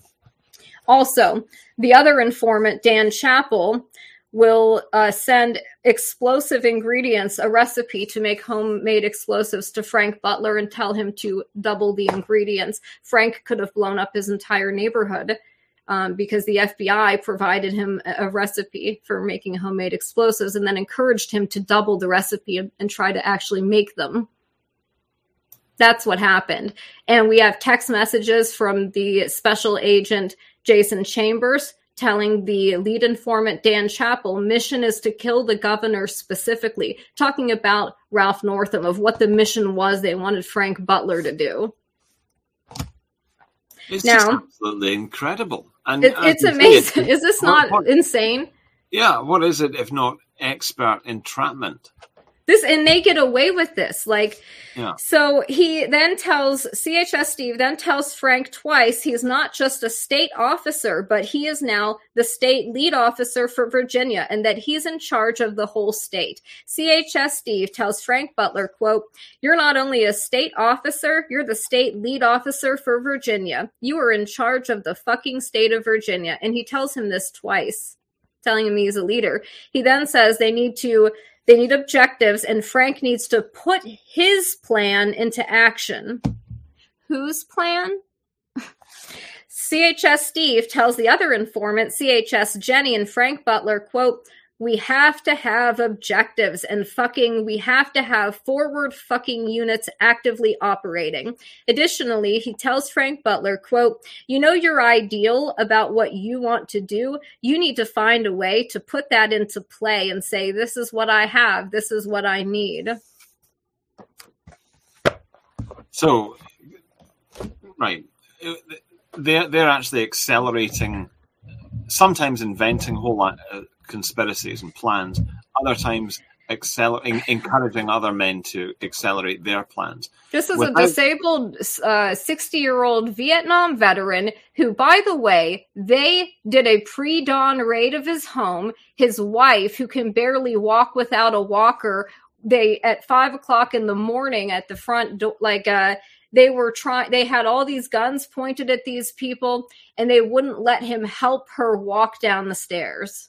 Also, the other informant, Dan Chappell, will uh, send explosive ingredients, a recipe to make homemade explosives to Frank Butler and tell him to double the ingredients. Frank could have blown up his entire neighborhood um, because the F B I provided him a, a recipe for making homemade explosives and then encouraged him to double the recipe and, and try to actually make them. That's what happened. And we have text messages from the special agent Jason Chambers telling the lead informant, Dan Chappell, mission is to kill the governor specifically, talking about Ralph Northam, of what the mission was they wanted Frank Butler to do. It's now, just absolutely incredible. And it, it's amazing. It, is this not what, what, insane? Yeah, what is it if not expert entrapment? This, and they get away with this. Like, yeah. So he then tells, C H S Steve then tells Frank twice he's not just a state officer, but he is now the state lead officer for Virginia and that he's in charge of the whole state. C H S Steve tells Frank Butler, quote, you're not only a state officer, you're the state lead officer for Virginia. You are in charge of the fucking state of Virginia. And he tells him this twice, telling him he's a leader. He then says they need to They need objectives, and Frank needs to put his plan into action. Whose plan? C H S Steve tells the other informant, C H S Jenny and Frank Butler, quote, we have to have objectives and fucking, we have to have forward fucking units actively operating. Additionally, he tells Frank Butler, quote, you know your ideal about what you want to do? You need to find a way to put that into play and say, this is what I have, this is what I need. So, right, they're, they're actually accelerating, sometimes inventing whole lot uh, conspiracies and plans, other times accelerating, encouraging other men to accelerate their plans. This is Without- a disabled uh, sixty-year-old Vietnam veteran who, by the way, they did a pre-dawn raid of his home. His wife, who can barely walk without a walker, they at five o'clock in the morning at the front door, like uh, they were trying. They had all these guns pointed at these people, and they wouldn't let him help her walk down the stairs.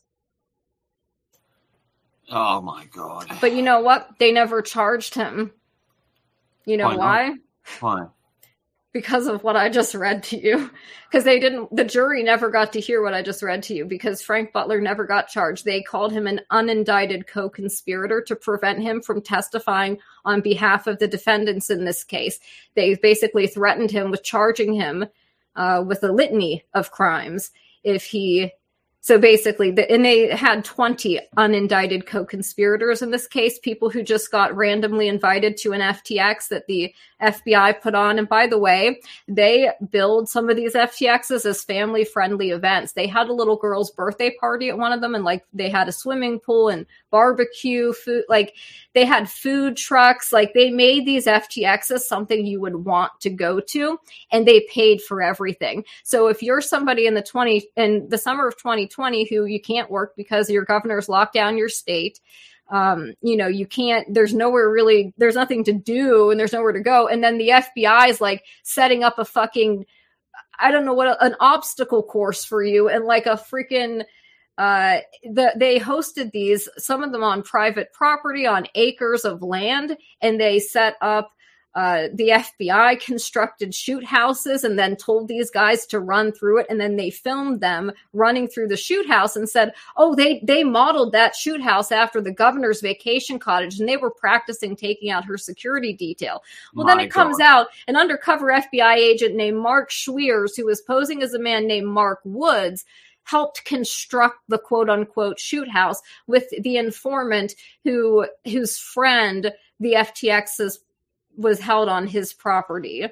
Oh my God. But you know what? They never charged him. You know why? Why? Why? Because of what I just read to you. Because they didn't, the jury never got to hear what I just read to you because Frank Butler never got charged. They called him an unindicted co-conspirator to prevent him from testifying on behalf of the defendants in this case. They basically threatened him with charging him uh, with a litany of crimes if he So basically, the, and they had twenty unindicted co-conspirators in this case, people who just got randomly invited to an F T X that the F B I put on. And by the way, they billed some of these F T Xs as family-friendly events. They had a little girl's birthday party at one of them, and like they had a swimming pool and barbecue food. Like they had food trucks. Like they made these F T Xs something you would want to go to, and they paid for everything. So if you're somebody in the twenty in the summer of twenty twenty who you can't work because your governor's locked down your state, um, you know, you can't, there's nowhere really, there's nothing to do and there's nowhere to go. And then the F B I is like setting up a fucking, I don't know what, an obstacle course for you. And like a freaking, uh, the, they hosted these, some of them on private property, on acres of land. And they set up, Uh, the F B I constructed shoot houses and then told these guys to run through it. And then they filmed them running through the shoot house and said, oh, they, they modeled that shoot house after the governor's vacation cottage. And they were practicing taking out her security detail. Well, My then it God. comes out an undercover F B I agent named Mark Schwiers, who was posing as a man named Mark Woods, helped construct the quote unquote shoot house with the informant who, whose friend the F T X's was held on his property.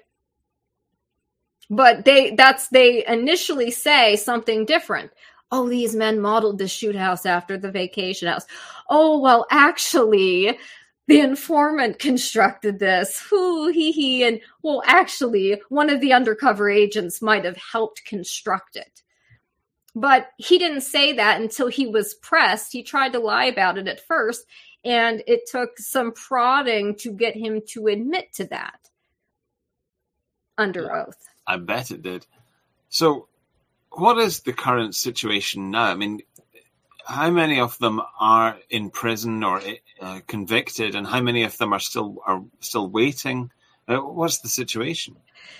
But they that's they initially say something different. Oh, these men modeled the shoot house after the vacation house. Oh, well, actually, the informant constructed this. Hoo hee hee. And well, actually, one of the undercover agents might have helped construct it. But he didn't say that until he was pressed. He tried to lie about it at first. And it took some prodding to get him to admit to that under yeah, oath. I bet it did. So what is the current situation now? I mean, how many of them are in prison or uh, convicted, and how many of them are still are still waiting? Uh, what's the situation?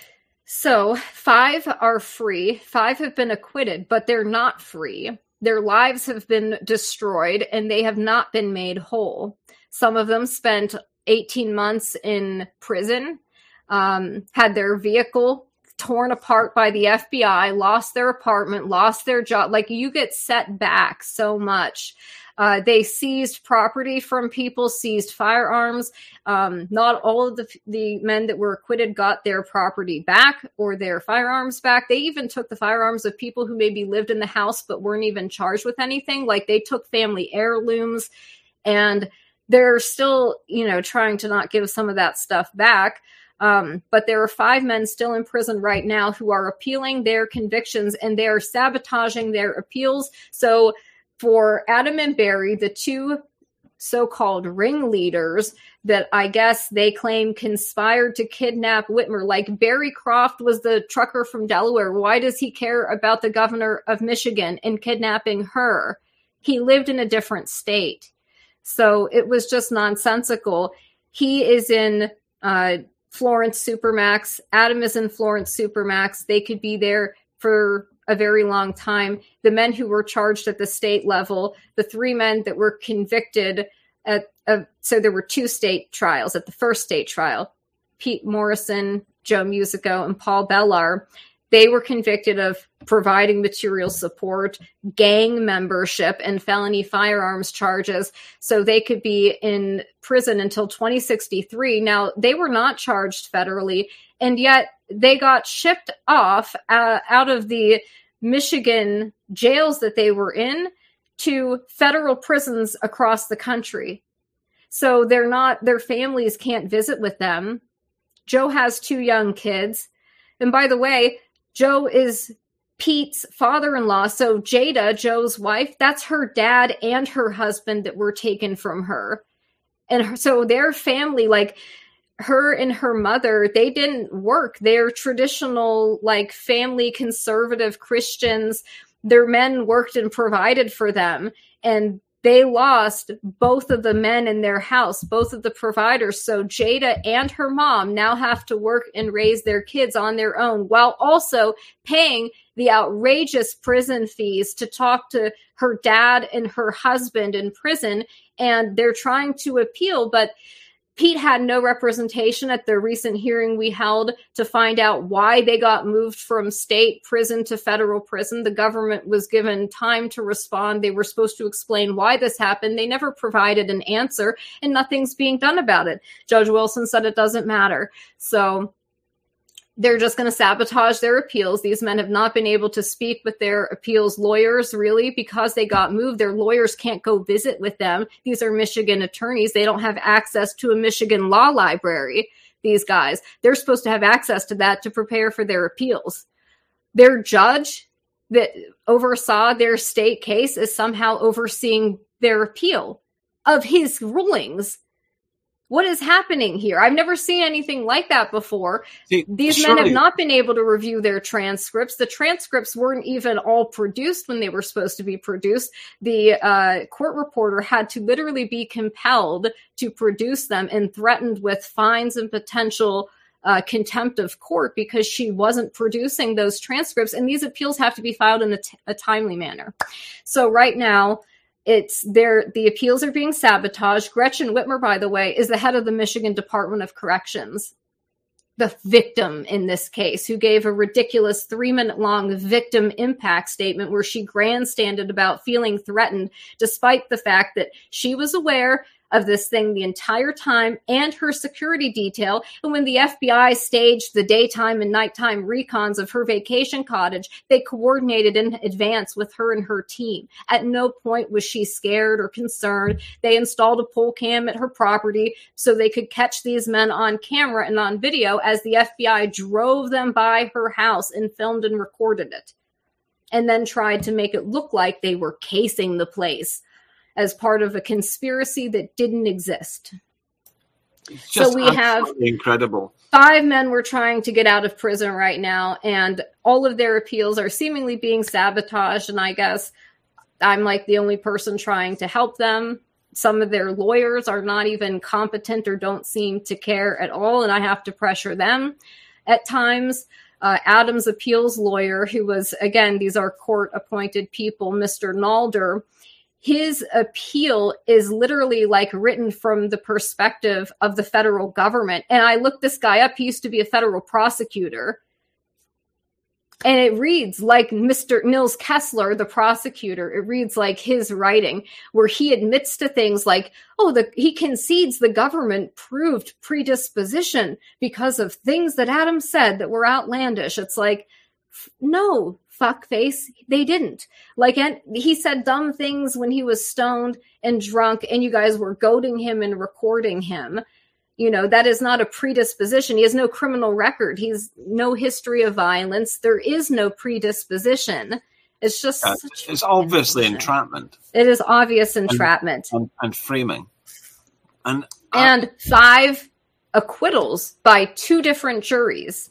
So five are free. Five have been acquitted, but they're not free. Their lives have been destroyed and they have not been made whole. Some of them spent eighteen months in prison, um, had their vehicle torn apart by the F B I, lost their apartment, lost their job. Like, you get set back so much. Uh, they seized property from people, seized firearms. Um, not all of the, the men that were acquitted got their property back or their firearms back. They even took the firearms of people who maybe lived in the house but weren't even charged with anything. Like, they took family heirlooms, and they're still, you know, trying to not give some of that stuff back. Um, but there are five men still in prison right now who are appealing their convictions, and they are sabotaging their appeals. So for Adam and Barry, the two so-called ringleaders that I guess they claim conspired to kidnap Whitmer, like Barry Croft was the trucker from Delaware. Why does he care about the governor of Michigan and kidnapping her? He lived in a different state. So it was just nonsensical. He is in uh, Florence Supermax. Adam is in Florence Supermax. They could be there for a very long time. The men who were charged at the state level, the three men that were convicted at, uh, so there were two state trials. At the first state trial, Pete Morrison, Joe Musico, and Paul Bellar, they were convicted of providing material support, gang membership, and felony firearms charges. So they could be in prison until twenty sixty-three. Now, they were not charged federally, and yet they got shipped off uh, out of the Michigan jails that they were in to federal prisons across the country. So they're not, their families can't visit with them. Joe has two young kids. And by the way, Joe is Pete's father-in-law. So Jada, Joe's wife, that's her dad and her husband that were taken from her. And her, so their family, like, her and her mother, they didn't work. They're traditional, like, family conservative Christians. Their men worked and provided for them. And they lost both of the men in their house, both of the providers. So Jada and her mom now have to work and raise their kids on their own, while also paying the outrageous prison fees to talk to her dad and her husband in prison. And they're trying to appeal, but Pete had no representation at the recent hearing we held to find out why they got moved from state prison to federal prison. The government was given time to respond. They were supposed to explain why this happened. They never provided an answer, and nothing's being done about it. Judge Wilson said it doesn't matter. So they're just going to sabotage their appeals. These men have not been able to speak with their appeals lawyers, really, because they got moved. Their lawyers can't go visit with them. These are Michigan attorneys. They don't have access to a Michigan law library, these guys. They're supposed to have access to that to prepare for their appeals. Their judge that oversaw their state case is somehow overseeing their appeal of his rulings. What is happening here? I've never seen anything like that before. See, These surely- men have not been able to review their transcripts. The transcripts weren't even all produced when they were supposed to be produced. The uh, court reporter had to literally be compelled to produce them and threatened with fines and potential uh, contempt of court because she wasn't producing those transcripts. And these appeals have to be filed in a, t- a timely manner. So right now, It's there. The appeals are being sabotaged. Gretchen Whitmer, by the way, is the head of the Michigan Department of Corrections, the victim in this case, who gave a ridiculous three-minute long victim impact statement where she grandstanded about feeling threatened, despite the fact that she was aware of this thing the entire time and her security detail. And when the F B I staged the daytime and nighttime recons of her vacation cottage, they coordinated in advance with her and her team. At no point was she scared or concerned. They installed a pole cam at her property so they could catch these men on camera and on video as the F B I drove them by her house and filmed and recorded it, and then tried to make it look like they were casing the place as part of a conspiracy that didn't exist. Just so we have incredible. Five men were trying to get out of prison right now, and all of their appeals are seemingly being sabotaged, and I guess I'm like the only person trying to help them. Some of their lawyers are not even competent or don't seem to care at all, and I have to pressure them at times. Uh, Adam's appeals lawyer, who was, again, these are court-appointed people, Mister Nalder, his appeal is literally like written from the perspective of the federal government. And I looked this guy up. He used to be a federal prosecutor. And it reads like Mister Nils Kessler, the prosecutor. It reads like his writing, where he admits to things like, oh, the, he concedes the government proved predisposition because of things that Adam said that were outlandish. It's like, no, fuckface, they didn't. Like, and he said dumb things when he was stoned and drunk, and you guys were goading him and recording him. You know, that is not a predisposition. He has no criminal record. He's no history of violence. There is no predisposition. It's just uh, such it's obviously entrapment. It is obvious entrapment. And, and, and framing. And, uh, and five acquittals by two different juries.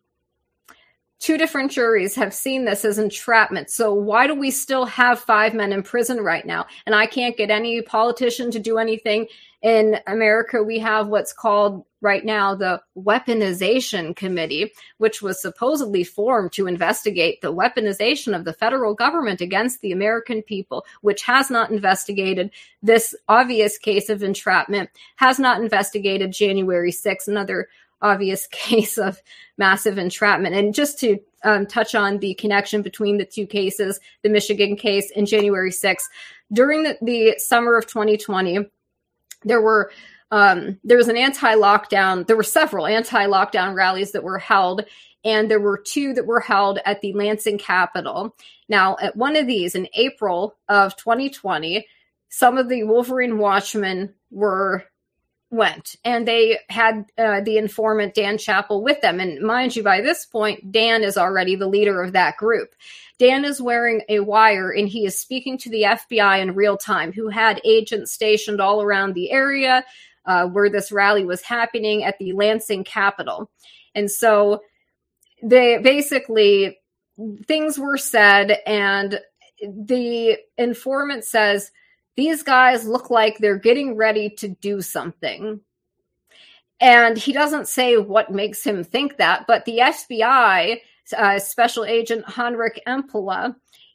Two different juries have seen this as entrapment. So why do we still have five men in prison right now? And I can't get any politician to do anything. In America, we have what's called right now the Weaponization Committee, which was supposedly formed to investigate the weaponization of the federal government against the American people, which has not investigated this obvious case of entrapment, has not investigated January sixth, another obvious case of massive entrapment. And just to um, touch on the connection between the two cases, the Michigan case and January sixth, during the, the summer of twenty twenty, there were um, there was an anti-lockdown. There were several anti-lockdown rallies that were held, and there were two that were held at the Lansing Capitol. Now, at one of these in April of twenty twenty, some of the Wolverine Watchmen were went, and they had uh, the informant Dan Chappell with them. And mind you, by this point, Dan is already the leader of that group. Dan is wearing a wire, and he is speaking to the F B I in real time, who had agents stationed all around the area uh, where this rally was happening at the Lansing Capitol. And so they basically, things were said, and the informant says, these guys look like they're getting ready to do something. And he doesn't say what makes him think that, but the F B I, uh, Special Agent Heinrich Empela,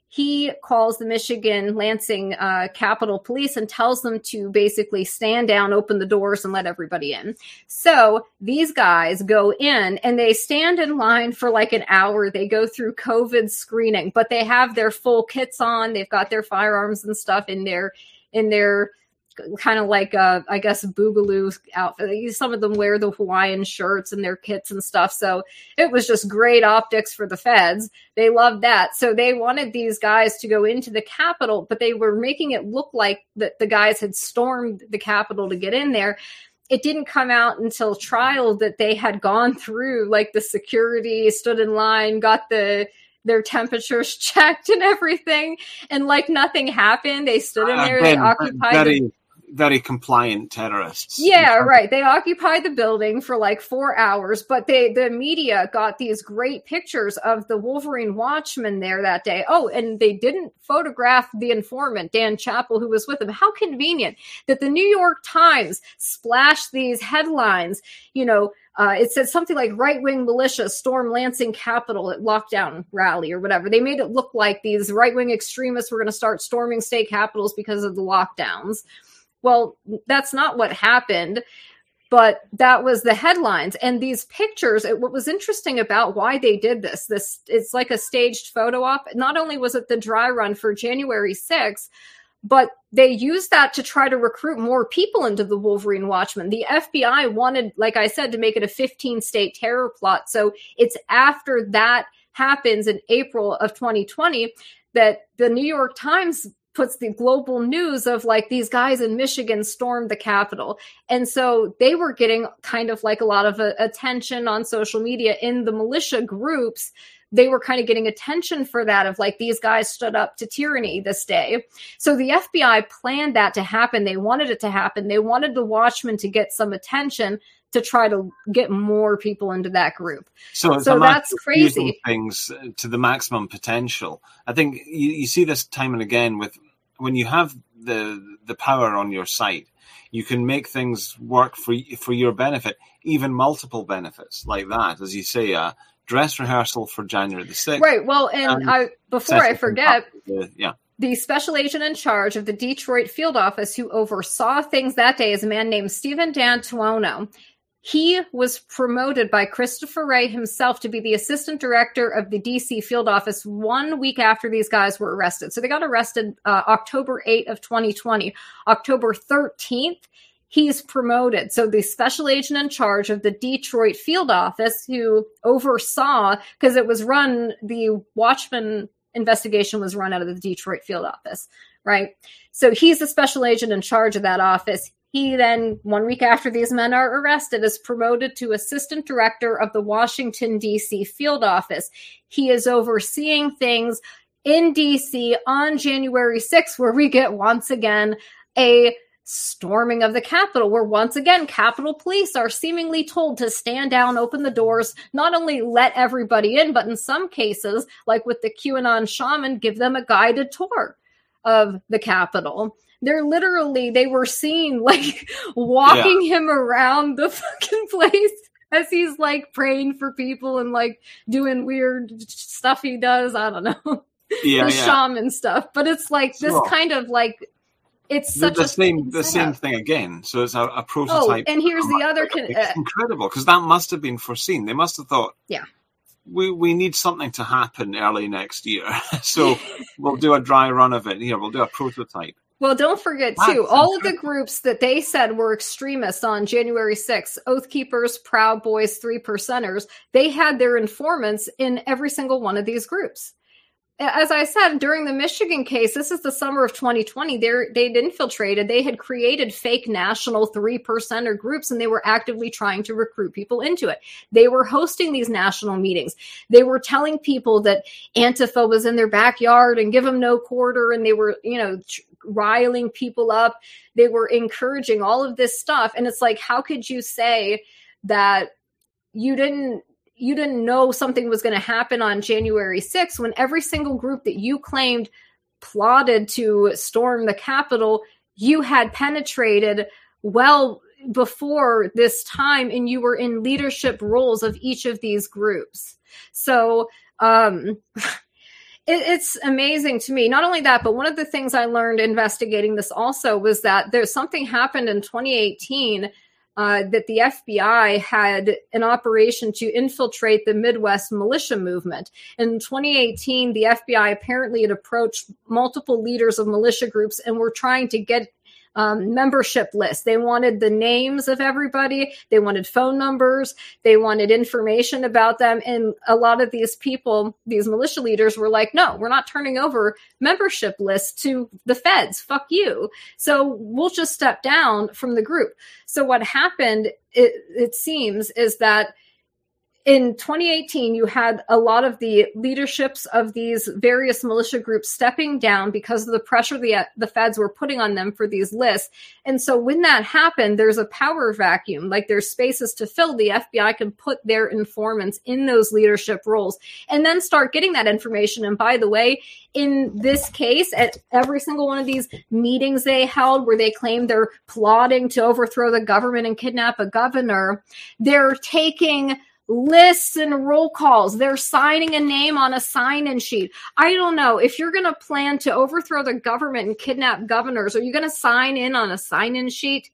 he calls the Michigan Lansing uh, Capitol Police and tells them to basically stand down, open the doors, and let everybody in. So these guys go in and they stand in line for like an hour. They go through COVID screening, but they have their full kits on. They've got their firearms and stuff in their in their kind of like, uh, I guess, boogaloo outfit. Some of them wear the Hawaiian shirts and their kits and stuff. So it was just great optics for the feds. They loved that. So they wanted these guys to go into the Capitol, but they were making it look like that the guys had stormed the Capitol to get in there. It didn't come out until trial that they had gone through like the security, stood in line, got the their temperatures checked and everything. And like nothing happened. They stood in there, uh, they occupied very, the- very compliant terrorists. Yeah, right. They occupied the building for like four hours, but they the media got these great pictures of the Wolverine Watchman there that day. Oh, and they didn't photograph the informant, Dan Chappell, who was with them. How convenient that the New York Times splashed these headlines, you know, Uh, it said something like right-wing militia storm Lansing Capitol at lockdown rally or whatever. They made it look like these right-wing extremists were going to start storming state capitals because of the lockdowns. Well, that's not what happened, but that was the headlines. And these pictures, it, what was interesting about why they did this, this it's like a staged photo op. Not only was it the dry run for January sixth, but they used that to try to recruit more people into the Wolverine Watchman. The F B I wanted, like I said, to make it a fifteen-state terror plot. So it's after that happens in April of twenty twenty that the New York Times puts the global news of like these guys in Michigan stormed the Capitol. And so they were getting kind of like a lot of uh, attention on social media in the militia groups. They were kind of getting attention for that of like, these guys stood up to tyranny this day. So the F B I planned that to happen. They wanted it to happen. They wanted the Watchmen to get some attention to try to get more people into that group. So, it's so that's crazy. Things to the maximum potential. I think you, you see this time and again with when you have the the power on your side, you can make things work for for your benefit, even multiple benefits like that. As you say, uh, dress rehearsal for January the sixth. Right. Well, and um, I before I forget, the, yeah. The special agent in charge of the Detroit field office who oversaw things that day is a man named Stephen D'Antuono. He was promoted by Christopher Wray himself to be the assistant director of the D C field office one week after these guys were arrested. So they got arrested uh, October eighth of twenty twenty. October thirteenth, he's promoted. So the special agent in charge of the Detroit field office who oversaw, because it was run, the Watchman investigation was run out of the Detroit field office, right? So he's the special agent in charge of that office. He then, one week after these men are arrested, is promoted to assistant director of the Washington, D C field office. He is overseeing things in D C on January sixth, where we get once again a storming of the Capitol, where once again, Capitol Police are seemingly told to stand down, open the doors, not only let everybody in, but in some cases, like with the QAnon shaman, give them a guided tour of the Capitol. They're literally, they were seen like walking yeah. him around the fucking place as he's like praying for people and like doing weird stuff he does. I don't know. Yeah, the yeah. shaman stuff. But it's like this sure. kind of like, it's such the, the a same the same thing again. So it's a, a prototype. Oh, and here's the other con- it's incredible because that must have been foreseen. They must have thought, yeah, we we need something to happen early next year, so we'll do a dry run of it. Here, we'll do a prototype. Well, don't forget too, That's all incredible. Of the groups that they said were extremists on January sixth, Oath Keepers, Proud Boys, Three Percenters, they had their informants in every single one of these groups. As I said, during the Michigan case, this is the summer of twenty twenty, they'd infiltrated, they had created fake national three percenter groups, and they were actively trying to recruit people into it. They were hosting these national meetings. They were telling people that Antifa was in their backyard and give them no quarter, and they were, you know, riling people up. They were encouraging all of this stuff. And it's like, how could you say that you didn't you didn't know something was going to happen on January sixth when every single group that you claimed plotted to storm the Capitol, you had penetrated well before this time, and you were in leadership roles of each of these groups. So um, it, it's amazing to me. Not only that, but one of the things I learned investigating this also was that there's something happened in twenty eighteen uh, that the F B I had an operation to infiltrate the Midwest militia movement. In twenty eighteen, the F B I apparently had approached multiple leaders of militia groups and were trying to get Um, membership lists. They wanted the names of everybody. They wanted phone numbers. They wanted information about them. And a lot of these people, these militia leaders were like, no, we're not turning over membership lists to the feds. Fuck you. So we'll just step down from the group. So what happened, it, it seems, is that in twenty eighteen, you had a lot of the leaderships of these various militia groups stepping down because of the pressure the, the feds were putting on them for these lists. And so when that happened, there's a power vacuum, like there's spaces to fill. The F B I can put their informants in those leadership roles and then start getting that information. And by the way, in this case, at every single one of these meetings they held where they claimed they're plotting to overthrow the government and kidnap a governor, they're taking lists and roll calls. They're signing a name on a sign-in sheet. I don't know. If you're going to plan to overthrow the government and kidnap governors, are you going to sign in on a sign-in sheet?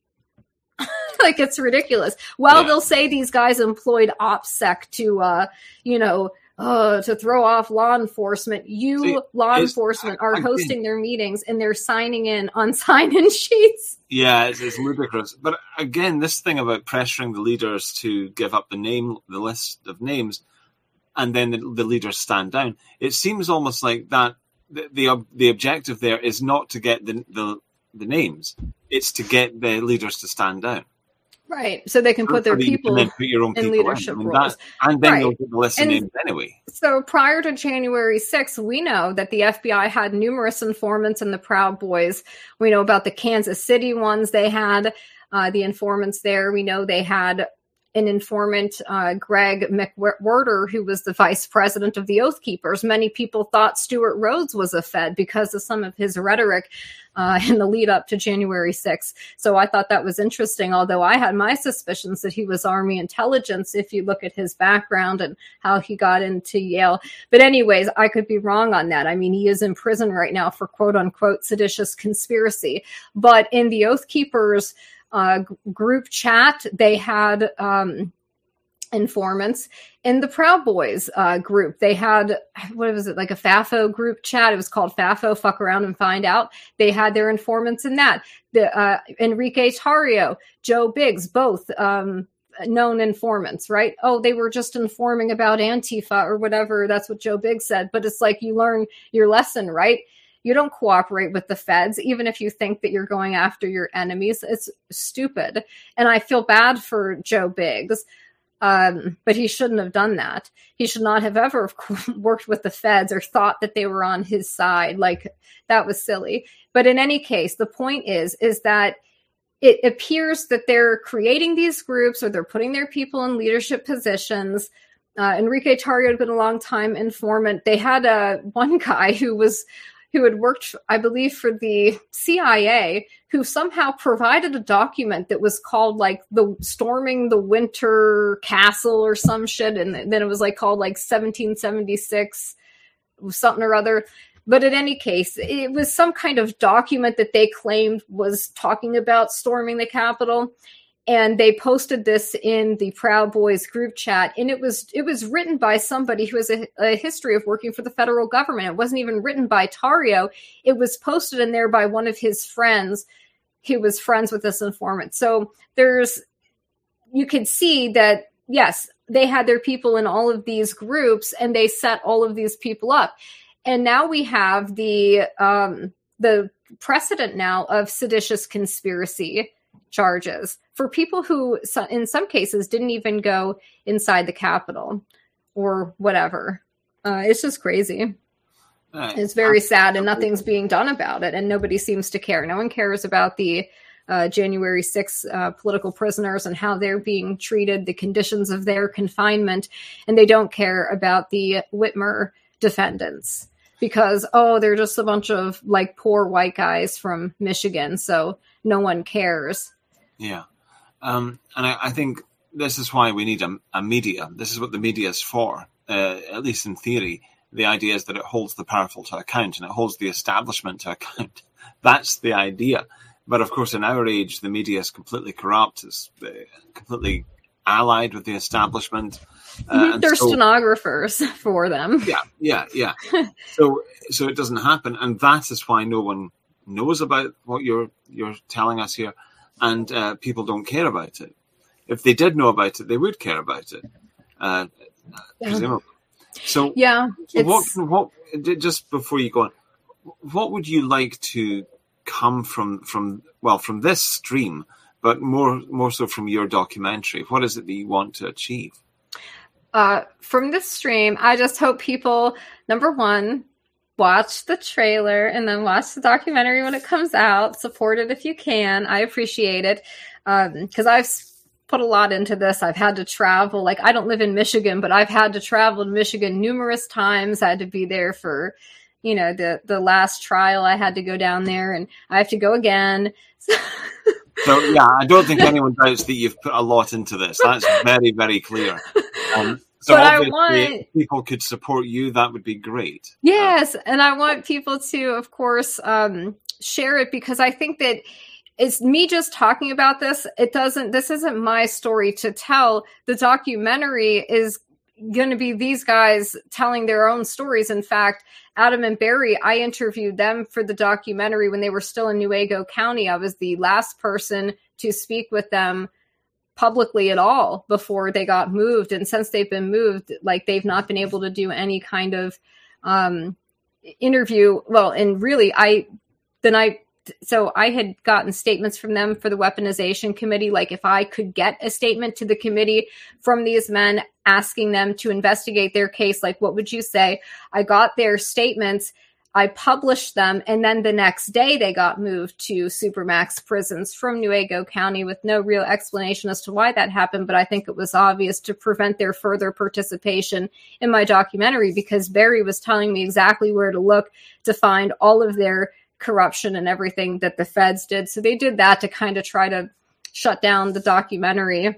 Like, it's ridiculous. Well, yeah. They'll say these guys employed OPSEC to, uh, you know, uh, to throw off law enforcement. You, See, law enforcement, are hosting their meetings and they're signing in on sign-in sheets. Yeah, it's, it's ludicrous. But again, this thing about pressuring the leaders to give up the name, the list of names, and then the, the leaders stand down. It seems almost like that the the, the objective there is not to get the, the the names; it's to get the leaders to stand down. Right, so they can put their people put your own in people leadership in. I mean, roles. That, and then right. they'll get the list of names anyway. So prior to January sixth, we know that the F B I had numerous informants in the Proud Boys. We know about the Kansas City ones they had, uh, the informants there. We know they had an informant, uh, Greg McWhirter, who was the vice president of the Oath Keepers. Many people thought Stuart Rhodes was a Fed because of some of his rhetoric uh, in the lead up to January sixth. So I thought that was interesting, although I had my suspicions that he was Army intelligence if you look at his background and how he got into Yale. But anyways, I could be wrong on that. I mean, he is in prison right now for quote unquote seditious conspiracy. But in the Oath Keepers Uh, group chat, they had um, informants. In the Proud Boys uh, group, they had, what was it, like a FAFO group chat. It was called FAFO, Fuck Around and Find Out. They had their informants in that. The uh, Enrique Tarrio, Joe Biggs, both um, known informants, right? Oh, they were just informing about Antifa or whatever. That's what Joe Biggs said. But it's like you learn your lesson, right? You don't cooperate with the feds, even if you think that you're going after your enemies. It's stupid. And I feel bad for Joe Biggs, um, but he shouldn't have done that. He should not have ever worked with the feds or thought that they were on his side. Like, that was silly. But in any case, the point is, is that it appears that they're creating these groups or they're putting their people in leadership positions. Uh, Enrique Tarrio had been a long time informant. They had uh, one guy who was who had worked, I believe, for the C I A, who somehow provided a document that was called like the Storming the Winter Castle or some shit. And then it was like called like seventeen seventy-six, something or other. But in any case, it was some kind of document that they claimed was talking about storming the Capitol. And they posted this in the Proud Boys group chat, and it was it was written by somebody who has a, a history of working for the federal government. It wasn't even written by Tarrio. It was posted in there by one of his friends who was friends with this informant. So there's, you can see that, yes, they had their people in all of these groups, and they set all of these people up. And now we have the um, the precedent now of seditious conspiracy charges for people who, in some cases, didn't even go inside the Capitol or whatever. Uh, it's just crazy. Uh, it's very sad, and nothing's being done about it, and nobody seems to care. No one cares about the uh, January sixth uh, political prisoners and how they're being treated, the conditions of their confinement, and they don't care about the Whitmer defendants because, oh, they're just a bunch of, like, poor white guys from Michigan, so no one cares. Yeah. Um, and I, I think this is why we need a, a media. This is what the media is for, uh, at least in theory. the idea is that it holds the powerful to account and it holds the establishment to account. That's the idea. But of course, in our age, the media is completely corrupt, it's completely allied with the establishment. Uh, They're so, stenographers for them. Yeah, yeah, yeah. so, so it doesn't happen, and that is why no one knows about what you're you're telling us here, and uh, people don't care about it. If they did know about it, they would care about it, uh, yeah. presumably. So, yeah. So what? What? Just before you go on, what would you like to come from? From well, from this stream, but more more so from your documentary. What is it that you want to achieve? Uh, from this stream, I just hope people, number one, watch the trailer and then watch the documentary when it comes out. Support it if you can. I appreciate it. Because um, I've put a lot into this. I've had to travel. Like, I don't live in Michigan, but I've had to travel to Michigan numerous times. I had to be there for, you know, the, the last trial. I had to go down there, and I have to go again. So, yeah, I don't think anyone doubts that you've put a lot into this. That's very, very clear. Um, so but obviously, I want, if people could support you, that would be great. Yes, uh, and I want people to, of course, um, share it, because I think that it's me just talking about this. It doesn't, this isn't my story to tell. The documentary is going to be these guys telling their own stories. In fact, Adam and Barry, I interviewed them for the documentary when they were still in Newaygo County. I was the last person to speak with them publicly at all before they got moved. And since they've been moved, like, they've not been able to do any kind of um, interview. Well, and really, I, then I, so I had gotten statements from them for the weaponization committee. Like, if I could get a statement to the committee from these men asking them to investigate their case, like, what would you say? I got their statements. I published them, and then the next day they got moved to Supermax prisons from Newaygo County with no real explanation as to why that happened. But I think it was obvious to prevent their further participation in my documentary, because Barry was telling me exactly where to look to find all of their corruption and everything that the feds did. So they did that to kind of try to shut down the documentary.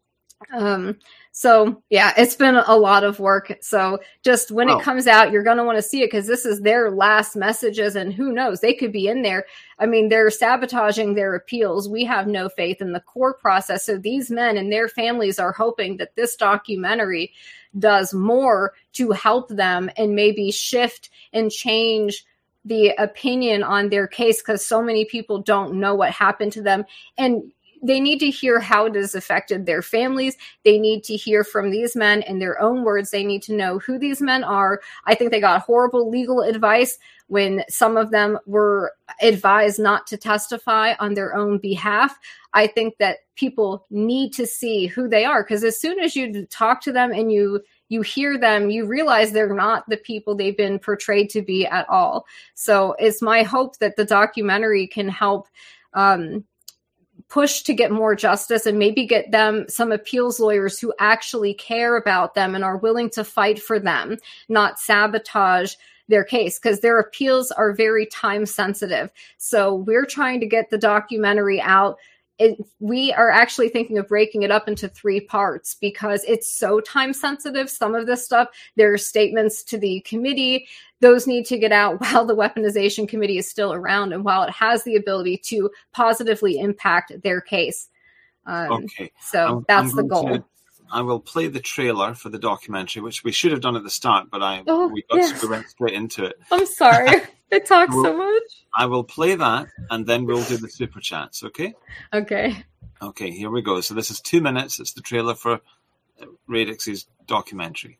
Um, so yeah, it's been a lot of work. So just when wow. it comes out, you're going to want to see it, because this is their last messages, and who knows, they could be in there. I mean, they're sabotaging their appeals. We have no faith in the court process. So these men and their families are hoping that this documentary does more to help them and maybe shift and change the opinion on their case, because so many people don't know what happened to them. And they need to hear how it has affected their families. They need to hear from these men in their own words. They need to know who these men are. I think they got horrible legal advice when some of them were advised not to testify on their own behalf. I think that people need to see who they are, because as soon as you talk to them and you you hear them, you realize they're not the people they've been portrayed to be at all. So it's my hope that the documentary can help um, push to get more justice, and maybe get them some appeals lawyers who actually care about them and are willing to fight for them, not sabotage their case, because their appeals are very time sensitive. So we're trying to get the documentary out. It, we are actually thinking of breaking it up into three parts, because it's so time sensitive. Some of this stuff, there are statements to the committee. Those need to get out while the weaponization committee is still around, and while it has the ability to positively impact their case. Um, okay. So I'm, that's I'm the goal. To, I will play the trailer for the documentary, which we should have done at the start, but I oh, we got yes. we went straight into it. I'm sorry. I talk we'll, so much. I will play that, and then we'll do the super chats, okay? Okay. Okay, here we go. So this is two minutes. It's the trailer for Radix's documentary.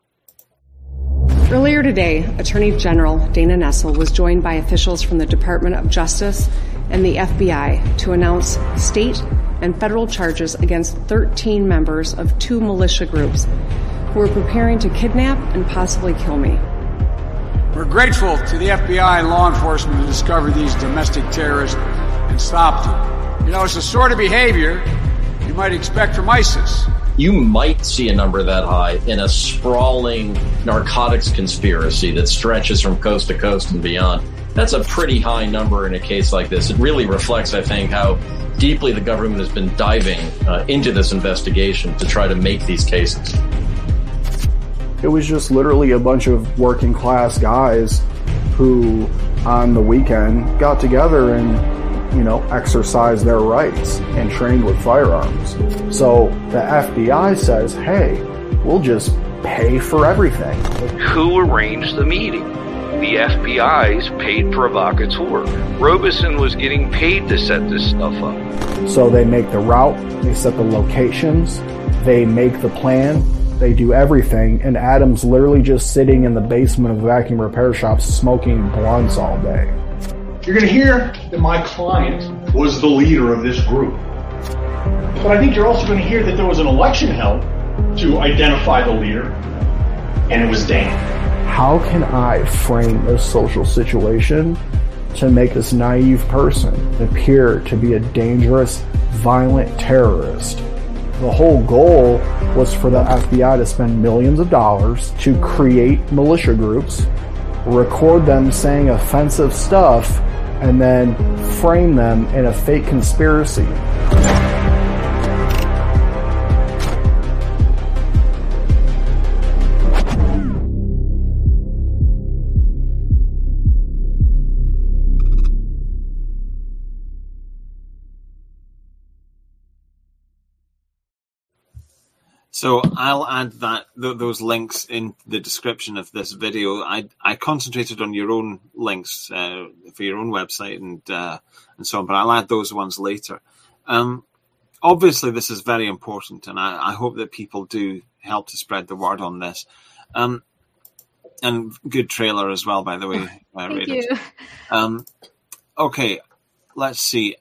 Earlier today, Attorney General Dana Nessel was joined by officials from the Department of Justice and the F B I to announce state and federal charges against thirteen members of two militia groups who were preparing to kidnap and possibly kill me. We're grateful to the F B I and law enforcement who discovered these domestic terrorists and stopped them. You know, it's the sort of behavior you might expect from ISIS. You might see a number that high in a sprawling narcotics conspiracy that stretches from coast to coast and beyond. That's a pretty high number in a case like this. It really reflects, I think, how deeply the government has been diving uh, into this investigation to try to make these cases. It was just literally a bunch of working class guys who on the weekend got together and, you know, exercised their rights and trained with firearms. So the F B I says, hey, we'll just pay for everything. Who arranged the meeting? The F B I's paid provocateur. Robeson was getting paid to set this stuff up. So they make the route, they set the locations, they make the plan, they do everything, and Adam's literally just sitting in the basement of vacuum repair shops smoking blunts all day. You're going to hear that my client was the leader of this group. But I think you're also going to hear that there was an election held to identify the leader, and it was Dana. How can I frame this social situation to make this naive person appear to be a dangerous, violent terrorist? The whole goal was for the F B I to spend millions of dollars to create militia groups, record them saying offensive stuff, and then frame them in a fake conspiracy. So I'll add that th- those links in the description of this video. I I concentrated on your own links uh, for your own website and uh, and so on, but I'll add those ones later. Um, obviously, this is very important, and I, I hope that people do help to spread the word on this. Um, and good trailer as well, by the way. Uh, Thank Radix. you. Um, okay, let's see.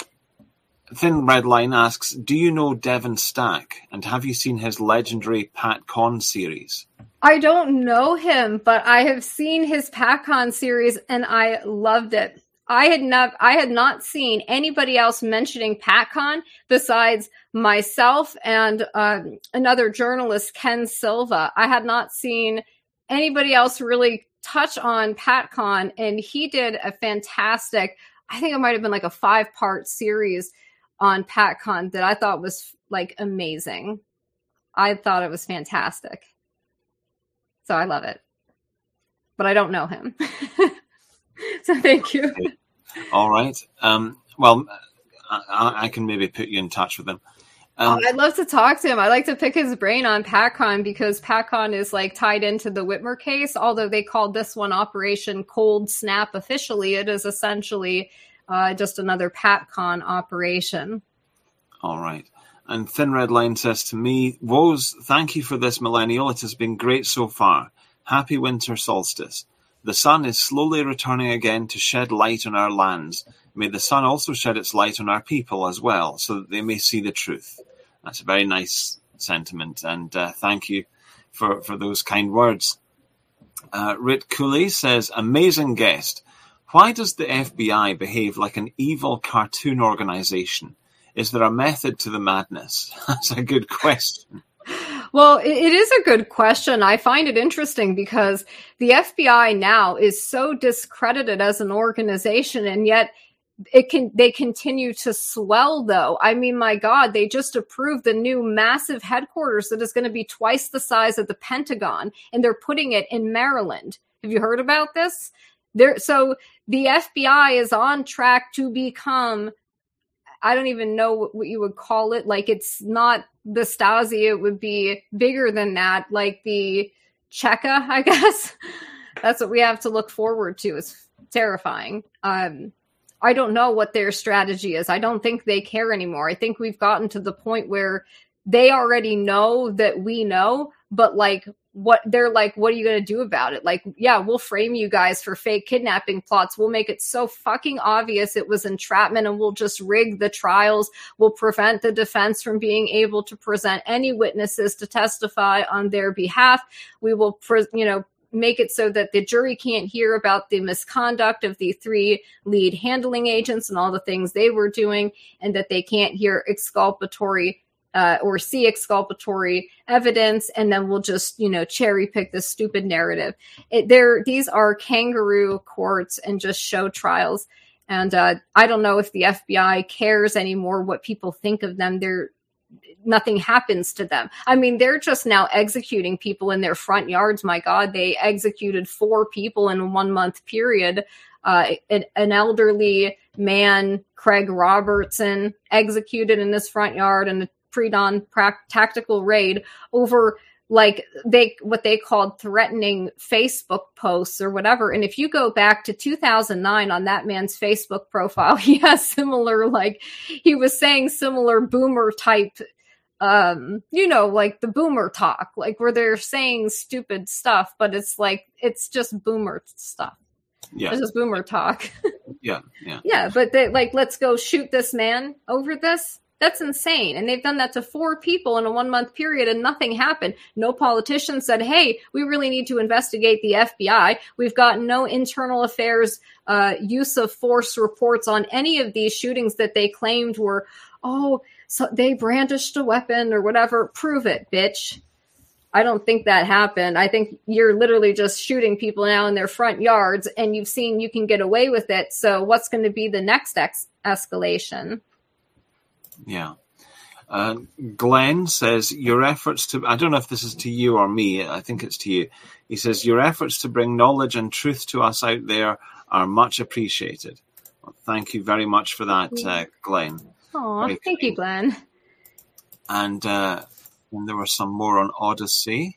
Thin Red Line asks, do you know Devon Stack, and have you seen his legendary PatCon series? I don't know him, but I have seen his PatCon series and I loved it. I had not I had not seen anybody else mentioning PatCon besides myself and um, another journalist, Ken Silva. I had not seen anybody else really touch on PatCon, and he did a fantastic, I think it might have been like a five-part series on PatCon that I thought was like amazing. I thought it was fantastic. So I love it. But I don't know him. So thank you. All right. Um, well, I, I can maybe put you in touch with him. Um, oh, I'd love to talk to him. I like to pick his brain on PatCon because PatCon is like tied into the Whitmer case. Although they called this one Operation Cold Snap officially, it is essentially Uh, just another PatCon operation. All right. And Thin Red Line says to me, Woes, thank you for this, Millennial. It has been great so far. Happy winter solstice. The sun is slowly returning again to shed light on our lands. May the sun also shed its light on our people as well, so that they may see the truth. That's a very nice sentiment, and uh, thank you for, for those kind words. Uh, Rit Cooley says, amazing guest. Why does the F B I behave like an evil cartoon organization? Is there a method to the madness? That's a good question. Well, it, it is a good question. I find it interesting because the F B I now is so discredited as an organization, and yet it can they continue to swell, though. I mean, my God, they just approved the new massive headquarters that is going to be twice the size of the Pentagon, and they're putting it in Maryland. Have you heard about this? There, so the F B I is on track to become, I don't even know what, what you would call it. Like, it's not the Stasi. It would be bigger than that, like the Cheka, I guess. That's what we have to look forward to. It's terrifying. Um, I don't know what their strategy is. I don't think they care anymore. I think we've gotten to the point where they already know that we know, but like, what they're like, what are you going to do about it? Like, yeah, we'll frame you guys for fake kidnapping plots. We'll make it so fucking obvious it was entrapment, and we'll just rig the trials. We'll prevent the defense from being able to present any witnesses to testify on their behalf. We will, pre- you know, make it so that the jury can't hear about the misconduct of the three lead handling agents and all the things they were doing, and that they can't hear exculpatory Uh, or see exculpatory evidence, and then we'll just, you know, cherry pick this stupid narrative. It, there, these are kangaroo courts and just show trials. And uh, I don't know if the F B I cares anymore what people think of them. They're nothing happens to them. I mean, they're just now executing people in their front yards. My God, they executed four people in a one month period. Uh, an, an elderly man, Craig Robertson, executed in his front yard in a pre-dawn pra- tactical raid over like they what they called threatening Facebook posts or whatever. And if you go back to two thousand nine on that man's Facebook profile, he has similar, like he was saying similar boomer type, um, you know, like the boomer talk, like where they're saying stupid stuff, but it's like, it's just boomer stuff. Yeah. It's just boomer talk. yeah. Yeah. Yeah. But they like, let's go shoot this man over this. That's insane. And they've done that to four people in a one month period and nothing happened. No politician said, hey, we really need to investigate the F B I. We've got no internal affairs uh, use of force reports on any of these shootings that they claimed were, oh, so they brandished a weapon or whatever. Prove it, bitch. I don't think that happened. I think you're literally just shooting people now in their front yards and you've seen you can get away with it. So what's going to be the next ex- escalation? Yeah. Uh, Glenn says, your efforts to, I don't know if this is to you or me, I think it's to you. He says, your efforts to bring knowledge and truth to us out there are much appreciated. Well, thank you very much for that, uh, Glenn. Oh, thank kind. you, Glenn. And, uh, and there were some more on Odyssey.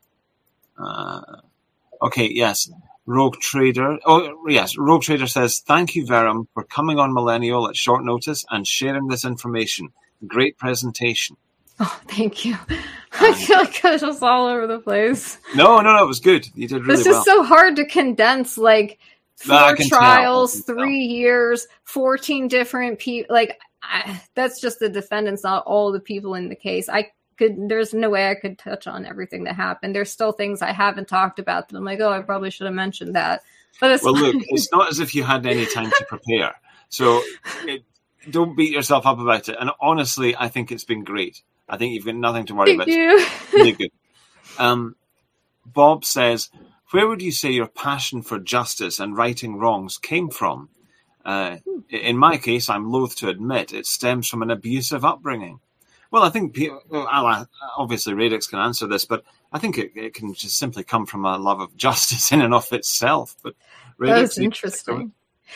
Uh, okay, yes. Rogue Trader. Oh, yes. Rogue Trader says, thank you, Verum, for coming on Millennial at short notice and sharing this information. Great presentation. Oh, thank you. I feel like I was just all over the place. No, no, no. It was good. You did really well. It's just well. so hard to condense, like, four no, trials, three tell. years, fourteen different people. Like, I, that's just the defendants, not all the people in the case. I could, there's no way I could touch on everything that happened. There's still things I haven't talked about that I'm like, oh, I probably should have mentioned that. But it's well, look, it's not as if you had any time to prepare. So it, don't beat yourself up about it. And honestly, I think it's been great. I think you've got nothing to worry Thank about. You. Really good. Um, Bob says, where would you say your passion for justice and righting wrongs came from? Uh, in my case, I'm loath to admit it stems from an abusive upbringing. Well, I think people, obviously Radix can answer this, but I think it, it can just simply come from a love of justice in and of itself. But Radix, that's interesting.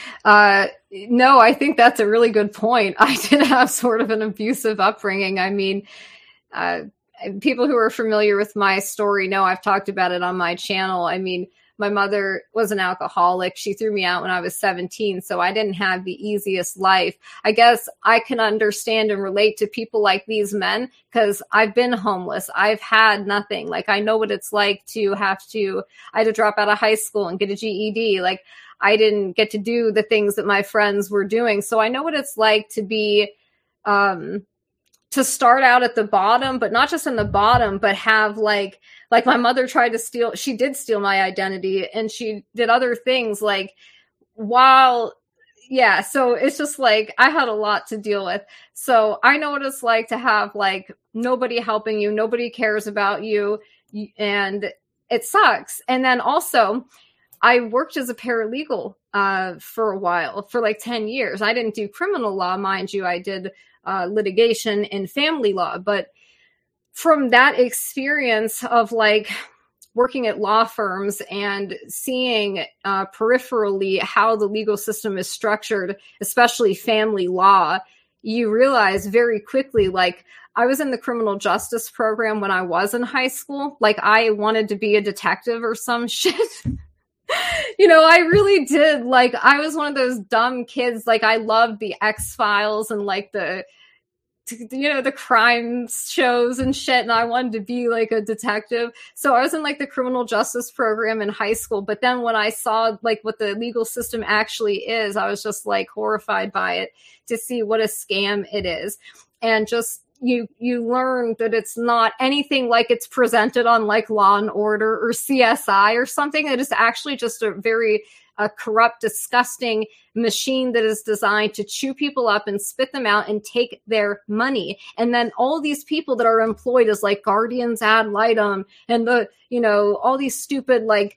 Uh, no, I think that's a really good point. I did have sort of an abusive upbringing. I mean, uh, people who are familiar with my story know I've talked about it on my channel. I mean, my mother was an alcoholic. She threw me out when I was seventeen, so I didn't have the easiest life. I guess I can understand and relate to people like these men because I've been homeless. I've had nothing. Like, I know what it's like to have to, I had to drop out of high school and get a G E D. Like, I didn't get to do the things that my friends were doing. So I know what it's like to be, um, to start out at the bottom, but not just in the bottom, but have like, like my mother tried to steal, she did steal my identity and she did other things like while, yeah. So it's just like, I had a lot to deal with. So I know what it's like to have like nobody helping you, nobody cares about you, and it sucks. And then also I worked as a paralegal uh, for a while, for like ten years. I didn't do criminal law, mind you. I did uh, litigation and family law, but from that experience of like working at law firms and seeing uh, peripherally how the legal system is structured, especially family law, you realize very quickly, like I was in the criminal justice program when I was in high school. Like I wanted to be a detective or some shit. You know, I really did. Like, I was one of those dumb kids. Like, I loved the X-Files and, like, the, you know, the crime shows and shit. And I wanted to be, like, a detective. So I was in, like, the criminal justice program in high school. But then when I saw, like, what the legal system actually is, I was just, like, horrified by it to see what a scam it is. And just, you you learn that it's not anything like it's presented on like Law and Order or C S I or something. It is actually just a very uh, corrupt, disgusting machine that is designed to chew people up and spit them out and take their money. And then all these people that are employed as like guardians ad litem and the, you know, all these stupid like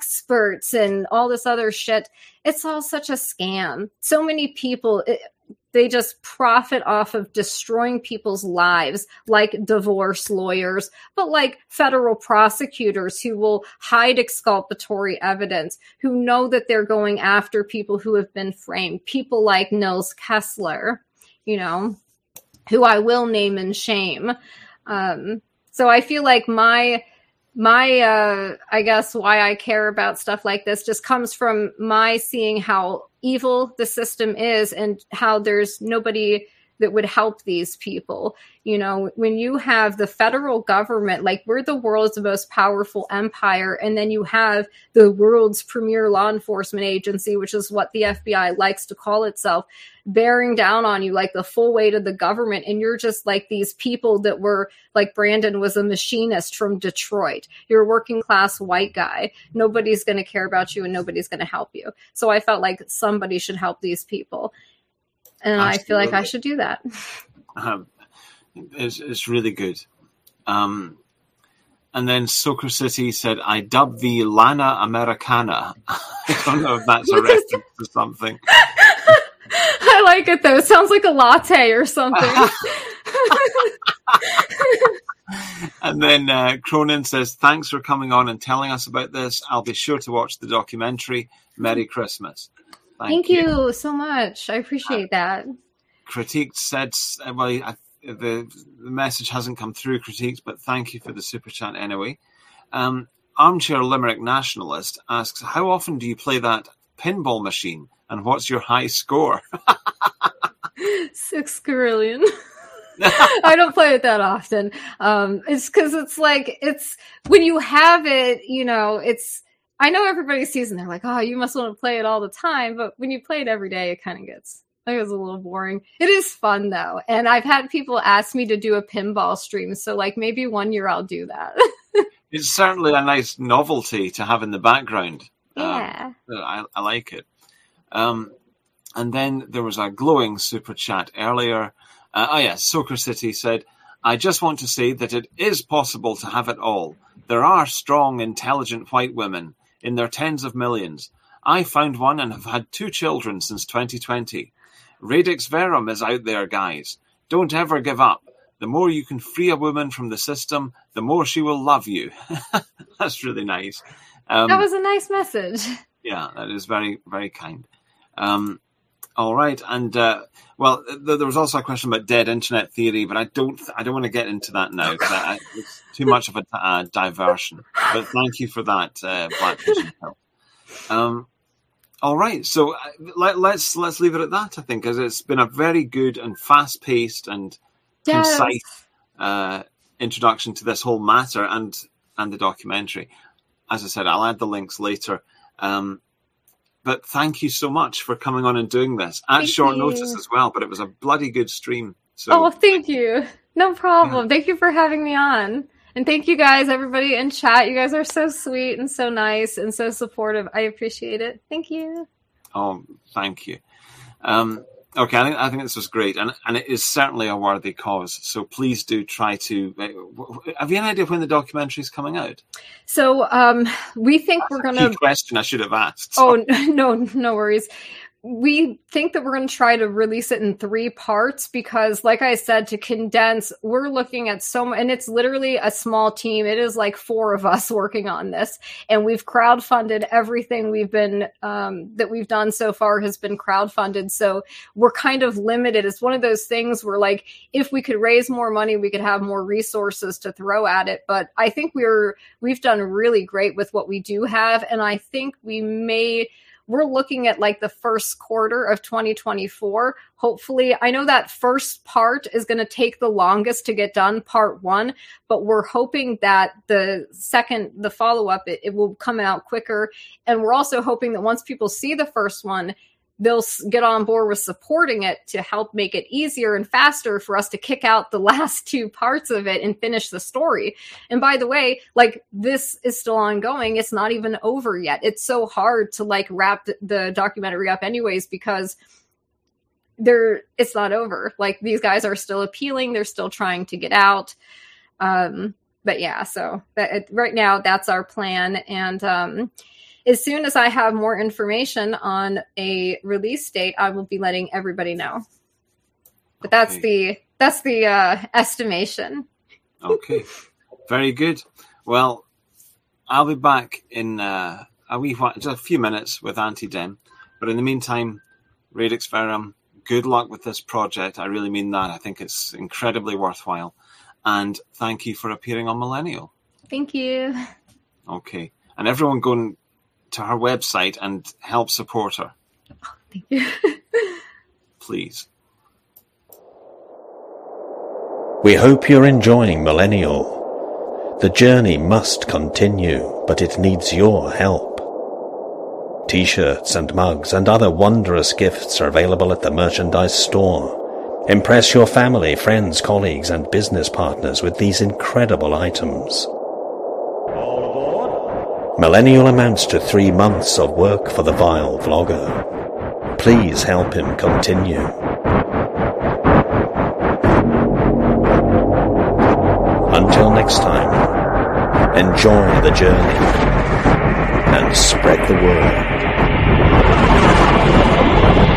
experts and all this other shit. It's all such a scam. So many people... It, they just profit off of destroying people's lives, like divorce lawyers, but like federal prosecutors who will hide exculpatory evidence, who know that they're going after people who have been framed, people like Nils Kessler, you know, who I will name and shame. Um, so I feel like my... My, uh, I guess why I care about stuff like this just comes from my seeing how evil the system is and how there's nobody that would help these people. You know, when you have the federal government, like we're the world's most powerful empire, and then you have the world's premier law enforcement agency, which is what the F B I likes to call itself, bearing down on you like the full weight of the government. And you're just like these people that were like Brandon was a machinist from Detroit. You're a working class white guy. Nobody's going to care about you and nobody's going to help you. So I felt like somebody should help these people. And Absolutely. I feel like I should do that. Um, it's, it's really good. Um, and then Soker City said, I dub thee Lana Americana. I don't know if that's a reference to something. I like it, though. It sounds like a latte or something. And then uh, Cronin says, thanks for coming on and telling us about this. I'll be sure to watch the documentary. Merry Christmas. Thank, Thank you. you so much. I appreciate that. Critique said, well, I, the, the message hasn't come through, Critiqued, but thank you for the super chat anyway. Um, Armchair Limerick Nationalist asks, how often do you play that pinball machine and what's your high score? Six squillion. I don't play it that often. Um, it's because it's like, it's when you have it, you know, it's, I know everybody sees and they're like, oh, you must want to play it all the time. But when you play it every day, it kind of gets, I think it's a little boring. It is fun, though. And I've had people ask me to do a pinball stream. So, like, maybe one year I'll do that. It's certainly a nice novelty to have in the background. Yeah. Uh, I, I like it. Um, and then there was a glowing super chat earlier. Uh, oh, yes, Soker City said, I just want to say that it is possible to have it all. There are strong, intelligent white women in their tens of millions. I found one and have had two children since twenty twenty. Radix Verum is out there, guys. Don't ever give up. The more you can free a woman from the system, the more she will love you. That's really nice. Um, that was a nice message. Yeah, that is very, very kind. Um, all right, and uh, well, th- there was also a question about dead internet theory, but I don't, I don't want to get into that now. I, it's too much of a uh, diversion. But thank you for that, uh, Black Vision Hill. Um, all right, so uh, let, let's let's leave it at that. I think, because it's been a very good and fast-paced and yes. concise uh, introduction to this whole matter and and the documentary. As I said, I'll add the links later. Um, But thank you so much for coming on and doing this at thank short you. notice as well. But it was a bloody good stream. So, oh, thank you. No problem. Yeah. Thank you for having me on. And thank you guys, everybody in chat. You guys are so sweet and so nice and so supportive. I appreciate it. Thank you. Oh, thank you. Um, okay, I think, I think this was great. And, and it is certainly a worthy cause. So please do try to... Uh, have you any idea when the documentary is coming out? So um, we think That's we're a going to... key question I should have asked. Oh, no, no worries. We think that we're going to try to release it in three parts because, like I said, to condense, we're looking at so much, and it's literally a small team. It is like four of us working on this, and we've crowdfunded everything we've been, um, that we've done so far has been crowdfunded. So we're kind of limited. It's one of those things where, like, if we could raise more money, we could have more resources to throw at it. But I think we're, we've done really great with what we do have. And I think we may, we're looking at like the first quarter of twenty twenty-four. Hopefully, I know that first part is going to take the longest to get done, part one, but we're hoping that the second, the follow-up, it, it will come out quicker. And we're also hoping that once people see the first one, they'll get on board with supporting it to help make it easier and faster for us to kick out the last two parts of it and finish the story. And by the way, like, this is still ongoing. It's not even over yet. It's so hard to like wrap the documentary up anyways, because they're, it's not over. Like, these guys are still appealing. They're still trying to get out. Um, but yeah, so that, right now that's our plan. And, um, as soon as I have more information on a release date, I will be letting everybody know. But that's Okay. the that's the uh, estimation. Okay, very good. Well, I'll be back in uh, a wee while, just a few minutes with Auntie Dem. But in the meantime, Radix Verum, good luck with this project. I really mean that. I think it's incredibly worthwhile. And thank you for appearing on Millennial. Thank you. Okay. And everyone go to her website and help support her. Thank you. Please. We hope you're enjoying Millennial. The journey must continue, but it needs your help. T-shirts and mugs and other wondrous gifts are available at the merchandise store. Impress your family, friends, colleagues, and business partners with these incredible items. Millennial amounts to three months of work for the vile vlogger. Please help him continue. Until next time, enjoy the journey and spread the word.